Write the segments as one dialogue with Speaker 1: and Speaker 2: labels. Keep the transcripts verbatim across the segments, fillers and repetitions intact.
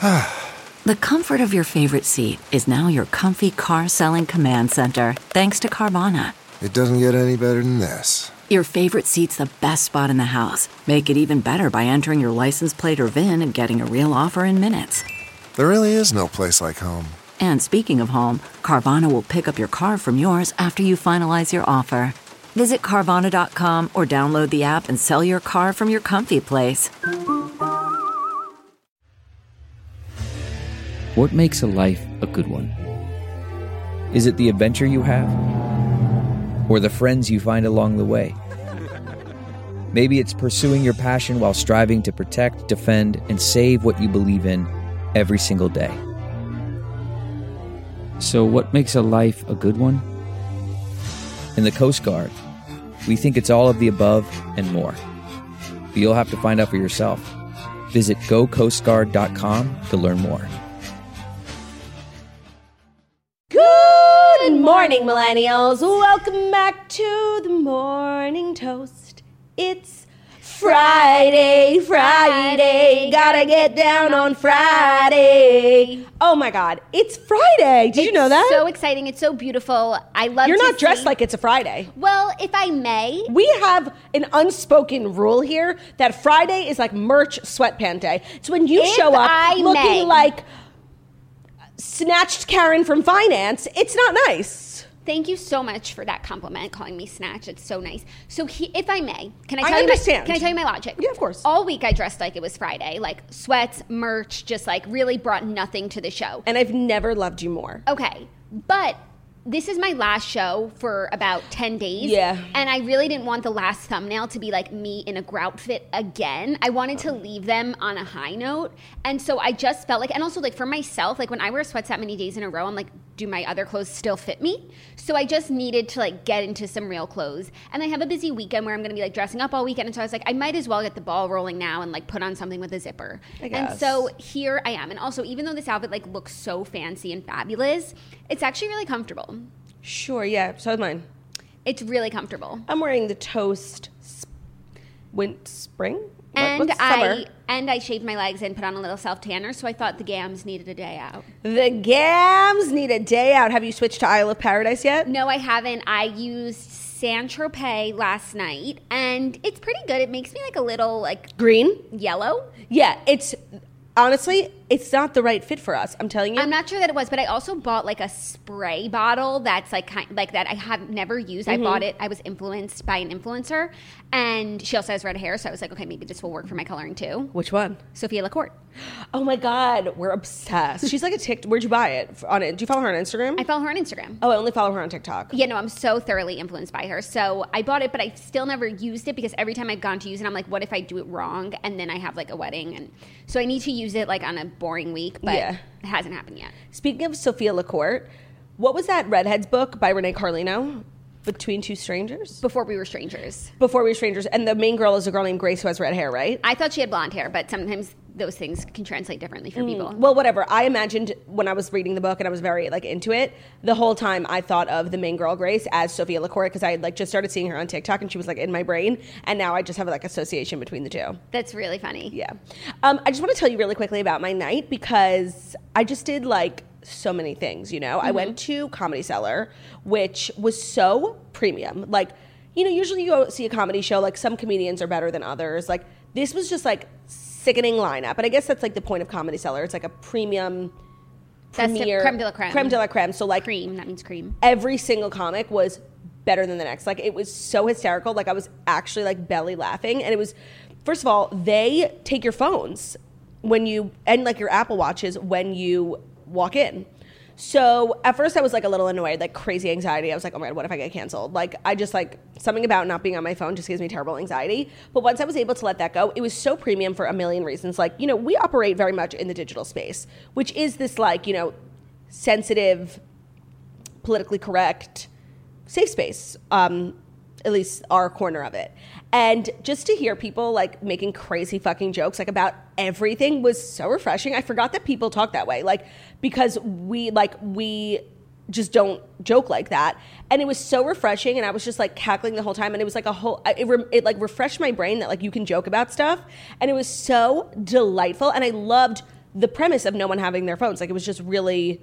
Speaker 1: The comfort of your favorite seat is now your comfy car selling command center, thanks to Carvana.
Speaker 2: It doesn't get any better than this.
Speaker 1: Your favorite seat's the best spot in the house. Make it even better by entering your license plate or V I N and getting a real offer in minutes.
Speaker 2: There really is no place like home.
Speaker 1: And speaking of home, Carvana will pick up your car from yours after you finalize your offer. Visit Carvana dot com or download the app and sell your car from your comfy place.
Speaker 3: What makes a life a good one? Is it the adventure you have? Or the friends you find along the way? Maybe it's pursuing your passion while striving to protect, defend, and save what you believe in every single day. So what makes a life a good one? In the Coast Guard, we think it's all of the above and more. But you'll have to find out for yourself. Visit go coast guard dot com to learn more.
Speaker 4: Good morning, millennials. Welcome back to the Morning Toast. It's Friday, Friday. Gotta get down on Friday. Oh my God, it's Friday. Did
Speaker 5: it's
Speaker 4: you know that?
Speaker 5: So exciting. It's so beautiful. I love
Speaker 4: You're
Speaker 5: to
Speaker 4: not dressed
Speaker 5: see...
Speaker 4: like it's a Friday.
Speaker 5: Well, if I may.
Speaker 4: We have an unspoken rule here that Friday is like merch sweatpant day. It's when you
Speaker 5: If
Speaker 4: show up
Speaker 5: I
Speaker 4: looking
Speaker 5: may.
Speaker 4: like snatched Karen from finance. It's not nice.
Speaker 5: Thank you so much for that compliment, calling me snatch. It's so nice. So he, if I may, can I
Speaker 4: I
Speaker 5: tell
Speaker 4: understand.
Speaker 5: you my, can I tell you my logic?
Speaker 4: Yeah, of course.
Speaker 5: All week I dressed like it was Friday, like sweats, merch, just like really brought nothing to the show.
Speaker 4: And I've never loved you more.
Speaker 5: Okay, but this is my last show for about ten days.
Speaker 4: Yeah.
Speaker 5: And I really didn't want the last thumbnail to be like me in a grout fit again. I wanted to leave them on a high note. And so I just felt like, and also like for myself, like when I wear sweats that many days in a row, I'm like, do my other clothes still fit me? So I just needed to like get into some real clothes. And I have a busy weekend where I'm gonna be like dressing up all weekend. And so I was like, I might as well get the ball rolling now and like put on something with a zipper.
Speaker 4: I guess.
Speaker 5: And so here I am. And also, even though this outfit like looks so fancy and fabulous, it's actually really comfortable.
Speaker 4: Sure, yeah, so is mine.
Speaker 5: It's really comfortable.
Speaker 4: I'm wearing the Toast sp- win- spring? What-
Speaker 5: And
Speaker 4: what's summer?
Speaker 5: I and I shaved my legs and put on a little self tanner, so I thought the gams needed a day out.
Speaker 4: The Gams need a day out. Have you switched to Isle of Paradise yet?
Speaker 5: No, I haven't. I used Saint Tropez last night, and it's pretty good. It makes me like a little like
Speaker 4: Green?
Speaker 5: yellow.
Speaker 4: Yeah, it's honestly, it's not the right fit for us. I'm telling you.
Speaker 5: I'm not sure that it was, but I also bought like a spray bottle that's like kind like that I have never used.
Speaker 4: Mm-hmm.
Speaker 5: I bought it. I was influenced by an influencer, and she also has red hair, so I was like, okay, maybe this will work for my coloring too.
Speaker 4: Which one?
Speaker 5: Sophia Lacourt.
Speaker 4: Oh my God, we're obsessed. She's like a TikTok. Where'd you buy it? On it? Do you follow her on Instagram?
Speaker 5: I follow her on Instagram.
Speaker 4: Oh, I only follow her on TikTok.
Speaker 5: Yeah, no, I'm so thoroughly influenced by her. So I bought it, but I still never used it because every time I've gone to use it, I'm like, what if I do it wrong? And then I have like a wedding. And so I need to use it like on a boring week, but
Speaker 4: Yeah.
Speaker 5: it hasn't happened yet.
Speaker 4: Speaking of Sophia Lacourt, what was that Redheads book by Renee Carlino? Between Two Strangers?
Speaker 5: Before We Were Strangers.
Speaker 4: Before We Were Strangers. And the main girl is a girl named Grace who has red hair, right?
Speaker 5: I thought she had blonde hair, but sometimes those things can translate differently for people.
Speaker 4: Well, whatever. I imagined when I was reading the book and I was very like into it, the whole time I thought of the main girl Grace as Sophia Lacourt because I had like just started seeing her on TikTok and she was like in my brain, and now I just have like association between the two.
Speaker 5: That's really funny.
Speaker 4: Yeah. Um, I just want to tell you really quickly about my night because I just did like so many things, you know? Mm-hmm. I went to Comedy Cellar, which was so premium. Like, you know, usually you go see a comedy show, like some comedians are better than others. Like this was just like sickening lineup. And I guess that's like the point of Comedy Cellar. It's like a premium
Speaker 5: That's the
Speaker 4: premier
Speaker 5: creme de la creme.
Speaker 4: Creme de la creme. So like
Speaker 5: Cream, that means cream.
Speaker 4: every single comic was better than the next. Like it was so hysterical. Like I was actually like belly laughing. And it was, first of all, they take your phones when you, and like your Apple Watches when you walk in. So at first I was like a little annoyed, like crazy anxiety. I was like, oh my God, what if I get canceled? Like I just like, something about not being on my phone just gives me terrible anxiety. But once I was able to let that go, it was so premium for a million reasons. Like, you know, we operate very much in the digital space, which is this like, you know, sensitive, politically correct, safe space, um, at least our corner of it. And just to hear people like making crazy fucking jokes like about everything was so refreshing. I forgot that people talk that way, like because we like we just don't joke like that. And it was so refreshing, and I was just like cackling the whole time. And it was like a whole it, re, it like refreshed my brain that like you can joke about stuff, and it was so delightful. And I loved the premise of no one having their phones. Like, it was just really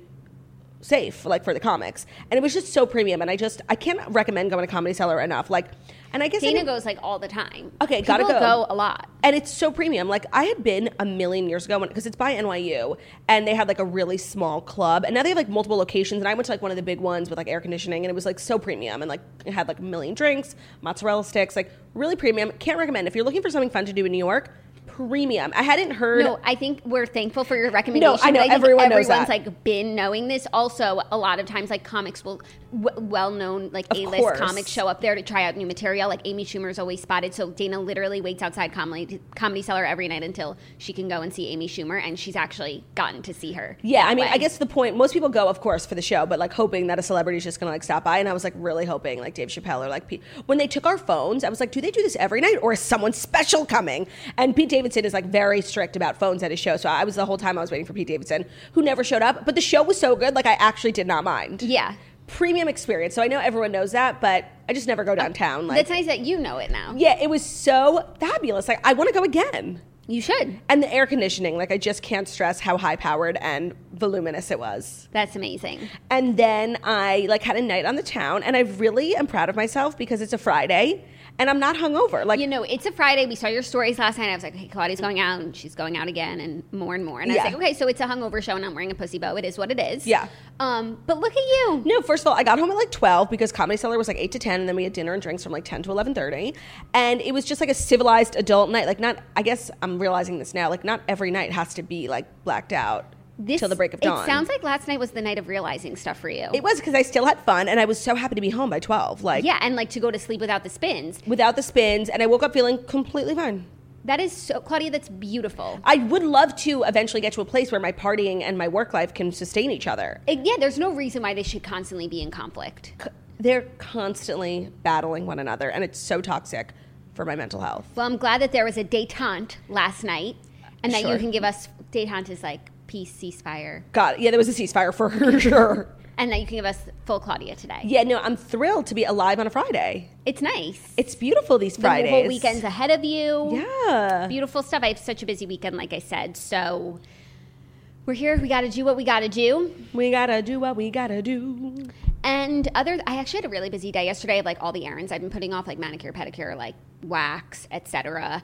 Speaker 4: safe, like, for the comics. And it was just so premium. And I just, I can't recommend going to Comedy Cellar enough. Like, and I guess
Speaker 5: Dana
Speaker 4: I
Speaker 5: goes like all the time.
Speaker 4: Okay,
Speaker 5: People
Speaker 4: gotta go.
Speaker 5: go a lot.
Speaker 4: And it's so premium. Like, I had been a million years ago because it's by N Y U, and they had like a really small club, and now they have like multiple locations. And I went to like one of the big ones with like air conditioning, and it was like so premium, and like it had like a million drinks, mozzarella sticks, like really premium. Can't recommend if you're looking for something fun to do in New York. Premium. I hadn't heard.
Speaker 5: No, I think we're thankful for your recommendation.
Speaker 4: No, I know,
Speaker 5: but I think
Speaker 4: everyone knows
Speaker 5: everyone's
Speaker 4: that.
Speaker 5: like been knowing this. Also, a lot of times, like comics will, w- well-known like
Speaker 4: Of
Speaker 5: A-list
Speaker 4: course.
Speaker 5: comics show up there to try out new material. Like Amy Schumer's always spotted, so Dana literally waits outside Comedy Comedy Cellar every night until she can go and see Amy Schumer, and she's actually gotten to see her.
Speaker 4: Yeah,
Speaker 5: that
Speaker 4: I mean,
Speaker 5: way.
Speaker 4: I guess the point, most people go, of course, for the show, but like hoping that a celebrity's just gonna like stop by. And I was like really hoping like Dave Chappelle or like Pete. When they took our phones, I was like, do they do this every night or is someone special coming? And Pete Davidson is like very strict about phones at his show. So I was the whole time I was waiting for Pete Davidson, who never showed up. But the show was so good, like I actually did not mind.
Speaker 5: Yeah.
Speaker 4: Premium experience. So I know everyone knows that, but I just never go downtown. Like,
Speaker 5: That's nice that you know it now.
Speaker 4: yeah, it was so fabulous. Like, I want to go again.
Speaker 5: You should.
Speaker 4: And the air conditioning, like I just can't stress how high powered and voluminous it was.
Speaker 5: That's amazing.
Speaker 4: And then I like had a night on the town, and I really am proud of myself because it's a Friday and I'm not hungover. Like,
Speaker 5: You know, it's a Friday. We saw your stories last night. I was like, okay, Claudia's going out, and she's going out again, and more and more. And I
Speaker 4: Yeah.
Speaker 5: was like, okay, so it's a hungover show, and I'm wearing a pussy bow. It is what it is.
Speaker 4: Yeah.
Speaker 5: Um, but look at you.
Speaker 4: no, first of all, I got home at like twelve because Comedy Cellar was like eight to ten, and then we had dinner and drinks from like ten to eleven thirty. And it was just like a civilized adult night. Like, not, I guess I'm realizing this now, like not every night has to be like blacked out
Speaker 5: This,
Speaker 4: till the break of dawn.
Speaker 5: It sounds like last night was the night of realizing stuff for you.
Speaker 4: It was because I still had fun, and I was so happy to be home by twelve. Like,
Speaker 5: Yeah, and like to go to sleep without the spins.
Speaker 4: without the spins, and I woke up feeling completely fine.
Speaker 5: That is so, Claudia, that's beautiful.
Speaker 4: I would love to eventually get to a place where my partying and my work life can sustain each other.
Speaker 5: It- yeah, there's no reason why they should constantly be in conflict.
Speaker 4: They're constantly battling one another, and it's so toxic for my mental health.
Speaker 5: Well, I'm glad that there was a détente last night, and that
Speaker 4: Sure.
Speaker 5: you can give us, détente is like peace, ceasefire,
Speaker 4: God, yeah, there was a ceasefire for sure.
Speaker 5: and that you can give us full Claudia today.
Speaker 4: Yeah, no, I'm thrilled to be alive on a Friday.
Speaker 5: It's nice.
Speaker 4: It's beautiful these Fridays.
Speaker 5: The whole weekend's ahead of you.
Speaker 4: Yeah.
Speaker 5: Beautiful stuff. I have such a busy weekend, like I said. So we're here. We got to do what we got to do.
Speaker 4: We gotta do what we gotta do.
Speaker 5: And other, I actually had a really busy day yesterday of like all the errands I've been putting off, like manicure, pedicure, like wax, et cetera.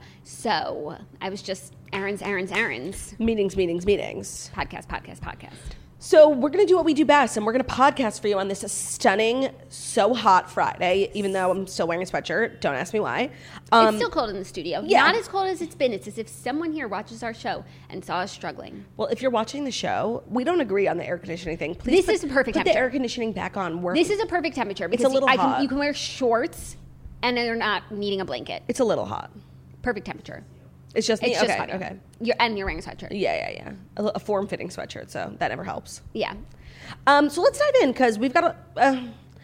Speaker 5: So I was just errands, errands, errands.
Speaker 4: Meetings, meetings, meetings.
Speaker 5: Podcast, podcast, podcast.
Speaker 4: So we're going to do what we do best, and we're going to podcast for you on this stunning, so hot Friday, even though I'm still wearing a sweatshirt. Don't ask me why. Um,
Speaker 5: it's still cold in the studio.
Speaker 4: yeah.
Speaker 5: Not as cold as it's been. It's as if someone here watches our show and saw us struggling.
Speaker 4: well, if you're watching the show, we don't agree on the air conditioning thing. Please
Speaker 5: This
Speaker 4: put,
Speaker 5: is the perfect
Speaker 4: put the
Speaker 5: temperature.
Speaker 4: air conditioning back on. We're,
Speaker 5: This is a perfect temperature because
Speaker 4: a little
Speaker 5: I can,
Speaker 4: hot.
Speaker 5: you can wear shorts and they're not needing a blanket.
Speaker 4: It's a little hot.
Speaker 5: Perfect temperature.
Speaker 4: It's just me?
Speaker 5: It's
Speaker 4: okay,
Speaker 5: just hot.
Speaker 4: okay.
Speaker 5: You're, and you're wearing a sweatshirt.
Speaker 4: Yeah, yeah, yeah. A, a form-fitting sweatshirt, so that never helps.
Speaker 5: Yeah.
Speaker 4: Um, so let's dive in because we've got a. Uh,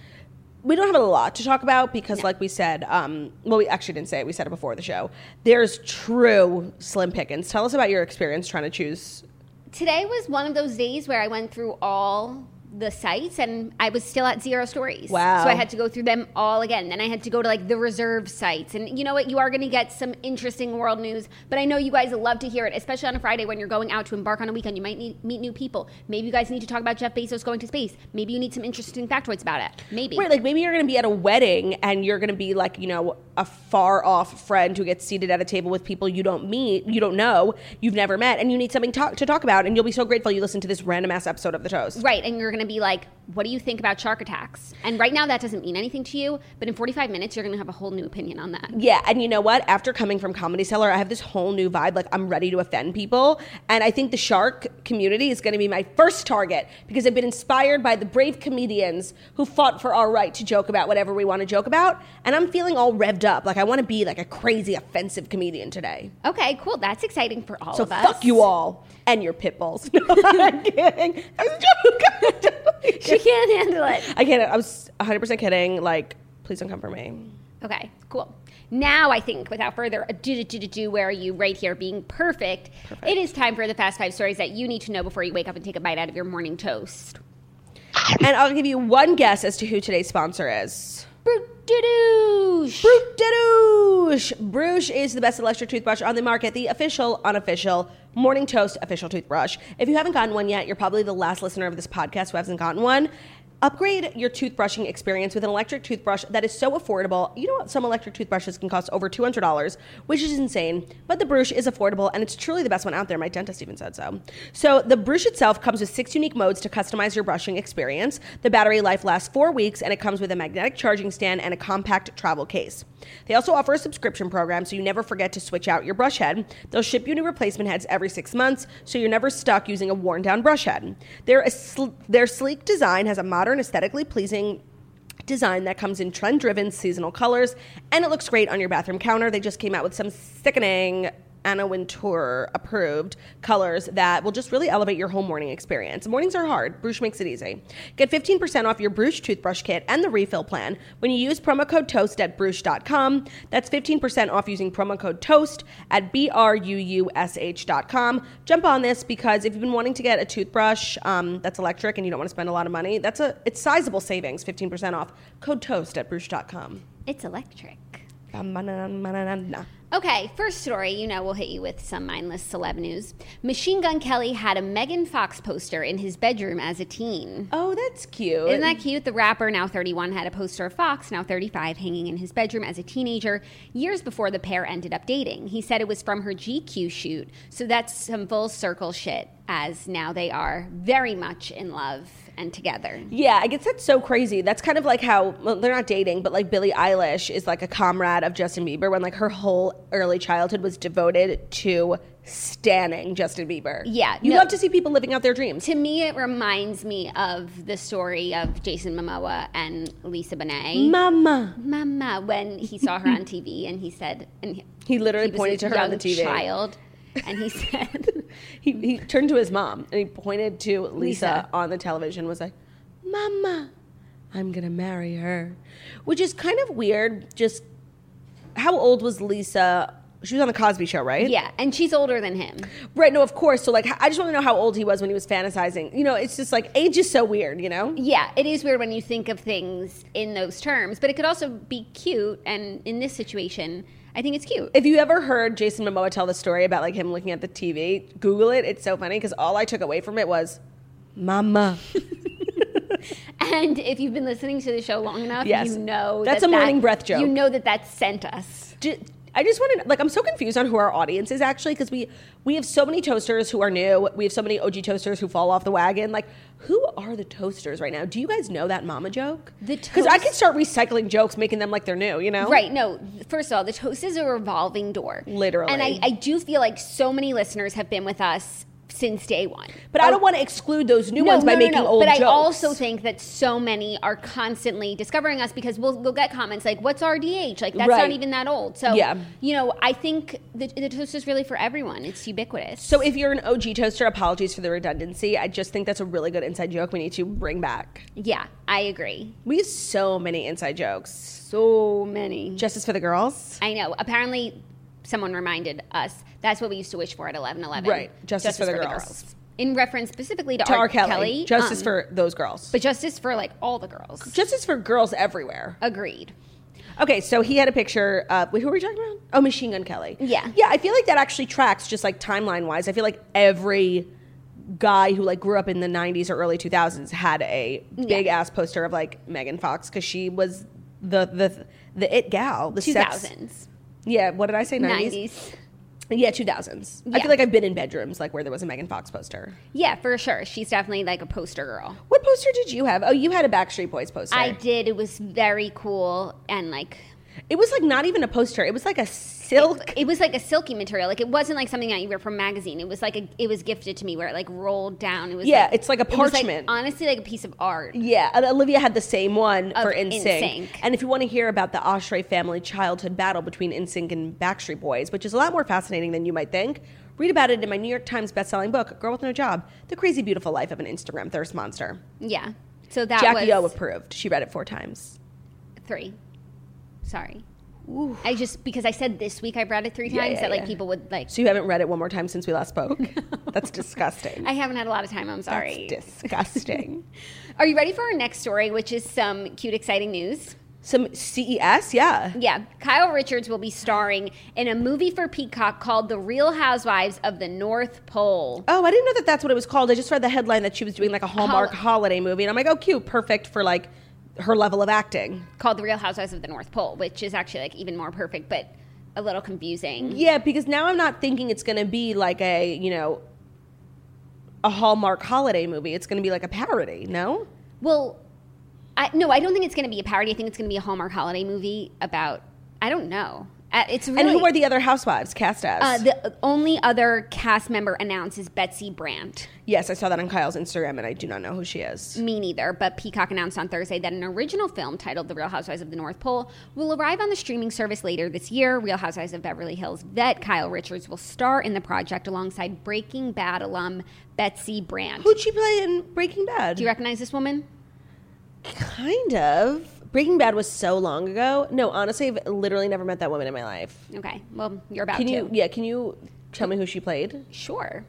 Speaker 4: we don't have a lot to talk about because,
Speaker 5: No.
Speaker 4: like we said, um, well, we actually didn't say it. We said it before the show. There's true slim pickings. Tell us about your experience trying to choose.
Speaker 5: Today was one of those days where I went through all the sites and I was still at zero stories.
Speaker 4: Wow.
Speaker 5: So I had to go through them all again. Then I had to go to like the reserve sites. And you know what? You are going to get some interesting world news, but I know you guys love to hear it, especially on a Friday when you're going out to embark on a weekend. You might need, meet new people. Maybe you guys need to talk about Jeff Bezos going to space. Maybe you need some interesting factoids about it. Maybe.
Speaker 4: Right, like maybe you're going to be at a wedding and you're going to be like, you know, a far off friend who gets seated at a table with people you don't meet, you don't know, you've never met, and you need something talk, to talk about, and you'll be so grateful you listened to this random ass episode of The Toast.
Speaker 5: Right, and you're going to be like, what do you think about shark attacks? And right now that doesn't mean anything to you, but in forty-five minutes you're going to have a whole new opinion on that.
Speaker 4: Yeah, and you know what? After coming from Comedy Cellar, I have this whole new vibe. Like, I'm ready to offend people. And I think the shark community is going to be my first target because I've been inspired by the brave comedians who fought for our right to joke about whatever we want to joke about. And I'm feeling all revved up. Like, I want to be like a crazy, offensive comedian today.
Speaker 5: Okay, cool. That's exciting for all
Speaker 4: So
Speaker 5: of us.
Speaker 4: fuck you all and your pit bulls. No, I'm kidding. I'm joking.
Speaker 5: She can't handle it.
Speaker 4: I can't. I was one hundred percent kidding. Like, please don't come for me.
Speaker 5: Okay, cool. Now I think, without further ado, do, do, do, where are you right here being perfect,
Speaker 4: Perfect.
Speaker 5: it is time for the fast five stories that you need to know before you wake up and take a bite out of your morning toast.
Speaker 4: And I'll give you one guess as to who today's sponsor is.
Speaker 5: Brute-doosh.
Speaker 4: Brute de Douche. Bruche is the best electric toothbrush on the market, the official, unofficial Morning Toast official toothbrush. If you haven't gotten one yet, you're probably the last listener of this podcast who hasn't gotten one. Upgrade your toothbrushing experience with an electric toothbrush that is so affordable. You know what? Some electric toothbrushes can cost over two hundred dollars, which is insane. But the Brush is affordable, and it's truly the best one out there. My dentist even said so. So the Brush itself comes with six unique modes to customize your brushing experience. The battery life lasts four weeks, and it comes with a magnetic charging stand and a compact travel case. They also offer a subscription program, so you never forget to switch out your brush head. They'll ship you new replacement heads every six months, so you're never stuck using a worn-down brush head. Their, sl- their sleek design has a modern, aesthetically pleasing design that comes in trend-driven seasonal colors, and it looks great on your bathroom counter. They just came out with some sickening Anna Wintour approved colors that will just really elevate your home morning experience. Mornings are hard. Brush makes it easy. Get fifteen percent off your Brush toothbrush kit and the refill plan when you use promo code TOAST at brush dot com. That's fifteen percent off using promo code TOAST at B R U U S H dot com. Jump on this because if you've been wanting to get a toothbrush um, that's electric and you don't want to spend a lot of money, that's a it's sizable savings, fifteen percent off. Code TOAST at brush dot com.
Speaker 5: It's electric.
Speaker 4: Um,
Speaker 5: Okay, first story, you know we'll hit you with some mindless celeb news. Machine Gun Kelly had a Megan Fox poster in his bedroom as a teen.
Speaker 4: Oh, that's cute.
Speaker 5: Isn't that cute? The rapper, now thirty-one, had a poster of Fox, now thirty-five, hanging in his bedroom as a teenager years before the pair ended up dating. He said it was from her G Q shoot, so that's some full circle shit, as now they are very much in love and together.
Speaker 4: Yeah, I guess that's so crazy. That's kind of like how, well, they're not dating, but like Billie Eilish is like a comrade of Justin Bieber when like her whole early childhood was devoted to standing Justin Bieber.
Speaker 5: Yeah.
Speaker 4: You
Speaker 5: no,
Speaker 4: love to see people living out their dreams.
Speaker 5: To me, it reminds me of the story of Jason Momoa and Lisa Bonet.
Speaker 4: Mama.
Speaker 5: Mama, when he saw her on T V and he said, and he,
Speaker 4: He literally
Speaker 5: he was
Speaker 4: pointed
Speaker 5: a
Speaker 4: to her on the
Speaker 5: young
Speaker 4: T V.
Speaker 5: child, and he said,
Speaker 4: he, he turned to his mom and he pointed to Lisa,
Speaker 5: Lisa.
Speaker 4: on the television, was like, Mama, I'm going to marry her. Which is kind of weird. Just how old was Lisa? She was on the Cosby Show, right?
Speaker 5: yeah, and she's older than him.
Speaker 4: Right, no, of course. So, like, I just want to know how old he was when he was fantasizing. You know, it's just like, age is so weird, you know?
Speaker 5: Yeah, it is weird when you think of things in those terms, but it could also be cute, and in this situation, I think it's cute.
Speaker 4: If you ever heard Jason Momoa tell the story about, like, him looking at the T V, Google it. It's so funny because all I took away from it was, Mama.
Speaker 5: And if you've been listening to the show long enough,
Speaker 4: Yes.
Speaker 5: you know
Speaker 4: That's
Speaker 5: that
Speaker 4: a morning
Speaker 5: that,
Speaker 4: breath joke.
Speaker 5: You know that that sent us.
Speaker 4: Ju- I just want to, like, I'm so confused on who our audience is actually because we, we have so many toasters who are new. We have so many O G toasters who fall off the wagon. Like, who are the toasters right now? Do you guys know that mama joke?
Speaker 5: The
Speaker 4: Because I
Speaker 5: toast-
Speaker 4: could start recycling jokes, making them like they're new, you know?
Speaker 5: Right, no, first of all, the toast is a revolving door.
Speaker 4: Literally.
Speaker 5: And I, I do feel like so many listeners have been with us since day one.
Speaker 4: But I don't want to exclude those new
Speaker 5: No,
Speaker 4: ones by
Speaker 5: no, no,
Speaker 4: making
Speaker 5: no.
Speaker 4: old
Speaker 5: but
Speaker 4: jokes.
Speaker 5: I also think that so many are constantly discovering us because we'll, we'll get comments like, what's R D H? Like, that's
Speaker 4: Right.
Speaker 5: not even that old. So,
Speaker 4: Yeah.
Speaker 5: you know, I think the, the toast is really for everyone. It's ubiquitous.
Speaker 4: So if you're an O G toaster, apologies for the redundancy. I just think that's a really good inside joke we need to bring back.
Speaker 5: Yeah, I agree.
Speaker 4: We have so many inside jokes.
Speaker 5: So many.
Speaker 4: Justice for the girls.
Speaker 5: I know. Apparently, someone reminded us that's what we used to wish for at eleven eleven.
Speaker 4: Right. Justice for the girls.
Speaker 5: In reference specifically to,
Speaker 4: To R. Kelly. Justice
Speaker 5: um,
Speaker 4: for those girls.
Speaker 5: But justice for, like, all the girls.
Speaker 4: Justice for girls everywhere.
Speaker 5: Agreed.
Speaker 4: Okay, so he had a picture. Uh, wait, who were we talking about? Oh, Machine Gun Kelly.
Speaker 5: Yeah.
Speaker 4: Yeah, I feel like that actually tracks just like timeline wise. I feel like every guy who like grew up in the nineties or early two thousands had a big
Speaker 5: Yeah.
Speaker 4: ass poster of like Megan Fox because she was the the the it gal. The
Speaker 5: two
Speaker 4: sex.
Speaker 5: thousands.
Speaker 4: Yeah, what did I say? nineties.
Speaker 5: nineties.
Speaker 4: Yeah, two thousands. I
Speaker 5: Yeah.
Speaker 4: feel like I've been in bedrooms like where there was a Megan Fox poster.
Speaker 5: Yeah, for sure. She's definitely like a poster girl.
Speaker 4: What poster did you have? Oh, you had a Backstreet Boys poster.
Speaker 5: I did. It was very cool and like
Speaker 4: It was like not even a poster. It was like a silk.
Speaker 5: it was like a silky material. Like it wasn't like something that you wear from a magazine. It was like a, it was gifted to me where it like rolled down. It was
Speaker 4: Yeah,
Speaker 5: like,
Speaker 4: it's like a
Speaker 5: it was, like,
Speaker 4: parchment.
Speaker 5: honestly, like a piece of art.
Speaker 4: Yeah, and Olivia had the same one
Speaker 5: Of
Speaker 4: for N Sync.
Speaker 5: NSYNC.
Speaker 4: And if you want to hear about the Oshray family childhood battle between N Sync and Backstreet Boys, which is a lot more fascinating than you might think, read about it in my New York Times bestselling book, Girl with No Job: The Crazy Beautiful Life of an Instagram Thirst Monster.
Speaker 5: Yeah. So that
Speaker 4: Jackie O
Speaker 5: was
Speaker 4: approved. She read it four times.
Speaker 5: three. Sorry. I just because I said this week I've read it three times
Speaker 4: Yeah, yeah,
Speaker 5: that like
Speaker 4: yeah.
Speaker 5: people would like.
Speaker 4: So you haven't read it one more time since we last spoke? That's disgusting.
Speaker 5: I haven't had a lot of time. I'm sorry.
Speaker 4: That's disgusting.
Speaker 5: Are you ready for our next story, which is some cute, exciting news?
Speaker 4: Some C E S, yeah.
Speaker 5: Yeah, Kyle Richards will be starring in a movie for Peacock called The Real Housewives of the North Pole.
Speaker 4: Oh, I didn't know that that's what it was called. I just read the headline that she was doing like a Hallmark
Speaker 5: Hol-
Speaker 4: holiday movie, and I'm like, oh, cute, perfect for like her level of acting.
Speaker 5: Called The Real Housewives of the North Pole, which is actually like even more perfect, but a little confusing.
Speaker 4: Yeah, because now I'm not thinking it's going to be like a, you know, a Hallmark holiday movie. It's going to be like a parody, no?
Speaker 5: Well, I, no, I don't think it's going to be a parody. I think it's going to be a Hallmark holiday movie about, I don't know. Uh, it's really,
Speaker 4: And who are the other housewives cast as?
Speaker 5: Uh, the only other cast member announced is Betsy Brandt.
Speaker 4: Yes, I saw that on Kyle's Instagram, and I do not know who she is.
Speaker 5: Me neither, but Peacock announced on Thursday that an original film titled The Real Housewives of the North Pole will arrive on the streaming service later this year. Real Housewives of Beverly Hills vet Kyle Richards will star in the project alongside Breaking Bad alum Betsy Brandt.
Speaker 4: Who'd she play in Breaking Bad?
Speaker 5: Do you recognize this woman?
Speaker 4: Kind of. Breaking Bad was so long ago. No, honestly, I've literally never met that woman in my life.
Speaker 5: Okay, well, you're about
Speaker 4: Can
Speaker 5: to.
Speaker 4: you? Yeah, can you tell me who she played?
Speaker 5: Sure.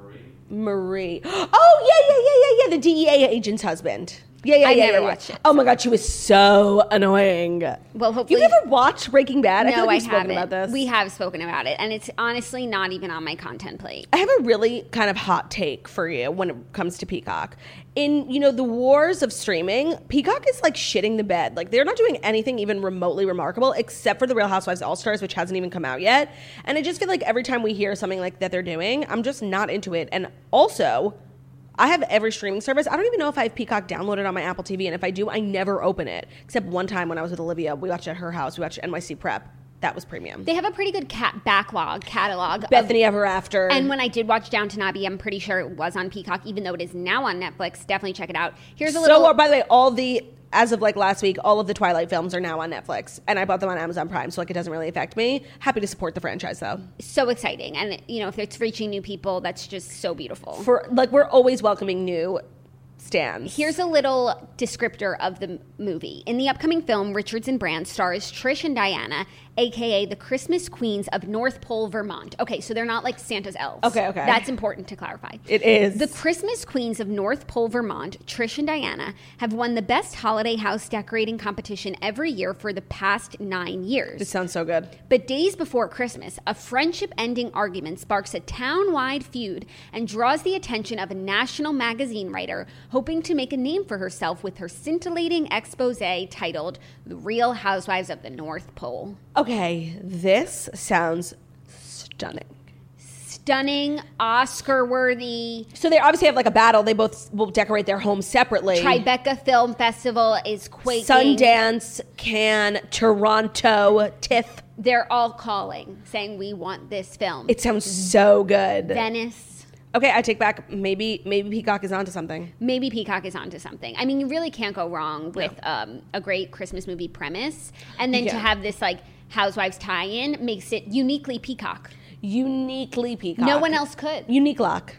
Speaker 4: Marie. Oh yeah, yeah, yeah, yeah, yeah. The D E A agent's husband. Yeah, yeah,
Speaker 5: I
Speaker 4: yeah.
Speaker 5: never
Speaker 4: yeah, yeah.
Speaker 5: watched it,
Speaker 4: Oh my god, she was so annoying.
Speaker 5: Well, hopefully.
Speaker 4: You've never watched Breaking Bad? I feel
Speaker 5: No,
Speaker 4: like
Speaker 5: I
Speaker 4: we've spoken
Speaker 5: haven't.
Speaker 4: about this.
Speaker 5: We have spoken about it, and it's honestly not even on my content plate.
Speaker 4: I have a really kind of hot take for you when it comes to Peacock. In, you know, the wars of streaming, Peacock is like shitting the bed. Like, they're not doing anything even remotely remarkable except for The Real Housewives All-Stars, which hasn't even come out yet. And I just feel like every time we hear something like that they're doing, I'm just not into it. And also, I have every streaming service. I don't even know if I have Peacock downloaded on my Apple T V, and if I do, I never open it. Except one time when I was with Olivia, we watched at her house. We watched N Y C Prep. That was premium.
Speaker 5: They have a pretty good cat backlog catalog.
Speaker 4: Bethany
Speaker 5: of,
Speaker 4: Ever After.
Speaker 5: And when I did watch Downton Abbey, I'm pretty sure it was on Peacock, even though it is now on Netflix. Definitely check it out. Here's a little.
Speaker 4: So, by the way, all the, as of like last week, all of the Twilight films are now on Netflix. And I bought them on Amazon Prime, so like it doesn't really affect me. Happy to support the franchise, though.
Speaker 5: So exciting. And, you know, if it's reaching new people, that's just so beautiful.
Speaker 4: For like, we're always welcoming new stands.
Speaker 5: Here's a little descriptor of the movie. In the upcoming film, Richards and Brandt stars Trish and Diana, a k a the Christmas Queens of North Pole, Vermont. Okay, so they're not like Santa's elves.
Speaker 4: Okay, okay.
Speaker 5: That's important to clarify.
Speaker 4: It is.
Speaker 5: The Christmas Queens of North Pole, Vermont, Trish and Diana, have won the best holiday house decorating competition every year for the past nine years.
Speaker 4: This sounds so good.
Speaker 5: But days before Christmas, a friendship-ending argument sparks a town-wide feud and draws the attention of a national magazine writer hoping to make a name for herself with her scintillating expose titled The Real Housewives of the North Pole.
Speaker 4: Okay, this sounds stunning.
Speaker 5: Stunning, Oscar-worthy.
Speaker 4: So they obviously have like a battle. They both will decorate their homes separately.
Speaker 5: Tribeca Film Festival is quaking.
Speaker 4: Sundance, Cannes, Toronto, TIFF.
Speaker 5: They're all calling, saying we want this film.
Speaker 4: It sounds so good.
Speaker 5: Venice.
Speaker 4: Okay, I take back. Maybe maybe Peacock is onto something.
Speaker 5: Maybe Peacock is onto something. I mean, you really can't go wrong with um, a great Christmas movie premise. And then
Speaker 4: Yeah.
Speaker 5: to have this like Housewives tie-in makes it uniquely Peacock.
Speaker 4: Uniquely Peacock.
Speaker 5: No one else could.
Speaker 4: Unique lock.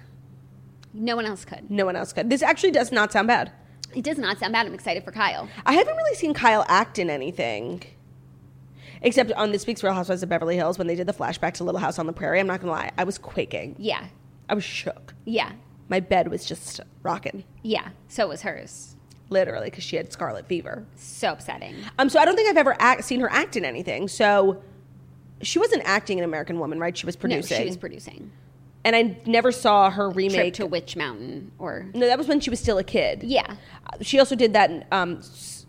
Speaker 5: No one else could.
Speaker 4: No one else could. This actually does not sound bad.
Speaker 5: It does not sound bad. I'm excited for Kyle.
Speaker 4: I haven't really seen Kyle act in anything. Except on this week's Real Housewives of Beverly Hills when they did the flashback to Little House on the Prairie. I'm not going to lie. I was quaking.
Speaker 5: Yeah.
Speaker 4: I was shook.
Speaker 5: Yeah.
Speaker 4: My bed was just rocking.
Speaker 5: Yeah. So was hers.
Speaker 4: Literally, because she had scarlet fever.
Speaker 5: So upsetting.
Speaker 4: Um, so I don't think I've ever act, seen her act in anything. So she wasn't acting in American Woman, right? She was producing.
Speaker 5: No, she was producing.
Speaker 4: And I never saw her remake.
Speaker 5: Trip to Witch Mountain or...
Speaker 4: No, that was when she was still a kid.
Speaker 5: Yeah.
Speaker 4: She also did that. Um, s-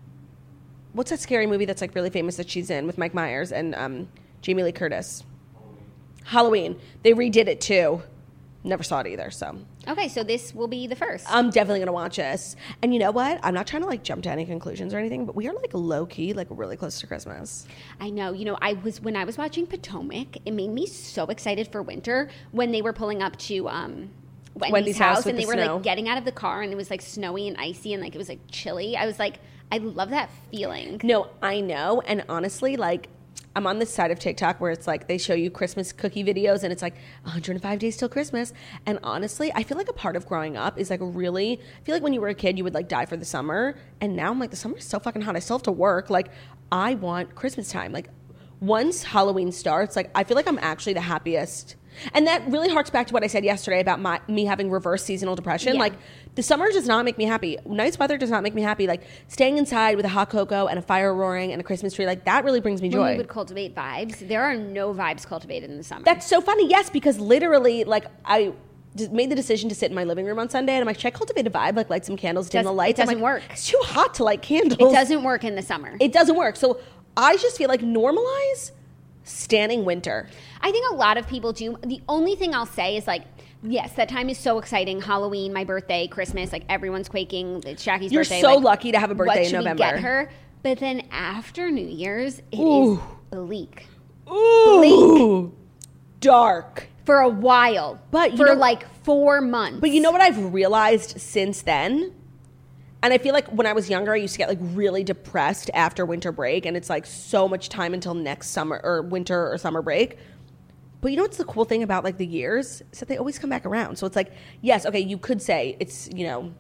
Speaker 4: what's that scary movie that's like really famous that she's in with Mike Myers and um, Jamie Lee Curtis? Halloween. They redid it too. Never saw it either. So
Speaker 5: Okay, so this will be the first.
Speaker 4: I'm definitely gonna watch this. And you know what? I'm not trying to like jump to any conclusions or anything, but we are like low key, like really close to Christmas.
Speaker 5: I know. You know, I was when I was watching Potomac, it made me so excited for winter when they were pulling up to um, Wendy's,
Speaker 4: Wendy's
Speaker 5: house,
Speaker 4: house with
Speaker 5: and they
Speaker 4: the
Speaker 5: were
Speaker 4: snow.
Speaker 5: like getting out of the car and it was like snowy and icy and like it was like chilly. I was like, I love that feeling.
Speaker 4: No, I know. And honestly, like, I'm on this side of TikTok where it's like they show you Christmas cookie videos and it's like one hundred five days till Christmas. And honestly, I feel like a part of growing up is like really, I feel like when you were a kid, you would like die for the summer. And now I'm like, the summer is so fucking hot. I still have to work. Like, I want Christmas time. Like, once Halloween starts, like, I feel like I'm actually the happiest. And that really harks back to what I said yesterday about my, me having reverse seasonal depression.
Speaker 5: Yeah.
Speaker 4: Like, the summer does not make me happy. Nice weather does not make me happy. Like, staying inside with a hot cocoa and a fire roaring and a Christmas tree, like, that really brings me
Speaker 5: When
Speaker 4: joy.
Speaker 5: you would cultivate vibes, there are no vibes cultivated in the summer.
Speaker 4: That's so funny. Yes, because literally, like, I d- made the decision to sit in my living room on Sunday, and I'm like, should I cultivate a vibe? Like, light some candles, dim
Speaker 5: Does-
Speaker 4: the lights?
Speaker 5: it
Speaker 4: I'm
Speaker 5: doesn't
Speaker 4: like,
Speaker 5: work.
Speaker 4: It's too hot to light candles.
Speaker 5: It doesn't work in the summer.
Speaker 4: It doesn't work. So I just feel like normalize standing winter.
Speaker 5: I think a lot of people do. The only thing I'll say is like, yes, that time is so exciting. Halloween, my birthday, Christmas, like everyone's quaking. It's Jackie's
Speaker 4: You're
Speaker 5: birthday.
Speaker 4: so
Speaker 5: like,
Speaker 4: lucky to have a birthday
Speaker 5: what
Speaker 4: in
Speaker 5: should
Speaker 4: November.
Speaker 5: we get her? But then after New Year's, it
Speaker 4: Ooh.
Speaker 5: is bleak.
Speaker 4: Ooh, dark.
Speaker 5: For a while.
Speaker 4: But you
Speaker 5: for
Speaker 4: know-
Speaker 5: like four months.
Speaker 4: But you know what I've realized since then? And I feel like when I was younger, I used to get like really depressed after winter break, and it's like so much time until next summer or winter or summer break. But you know what's the cool thing about like the years? Is that they always come back around. So it's like, yes, okay, you could say it's, you know,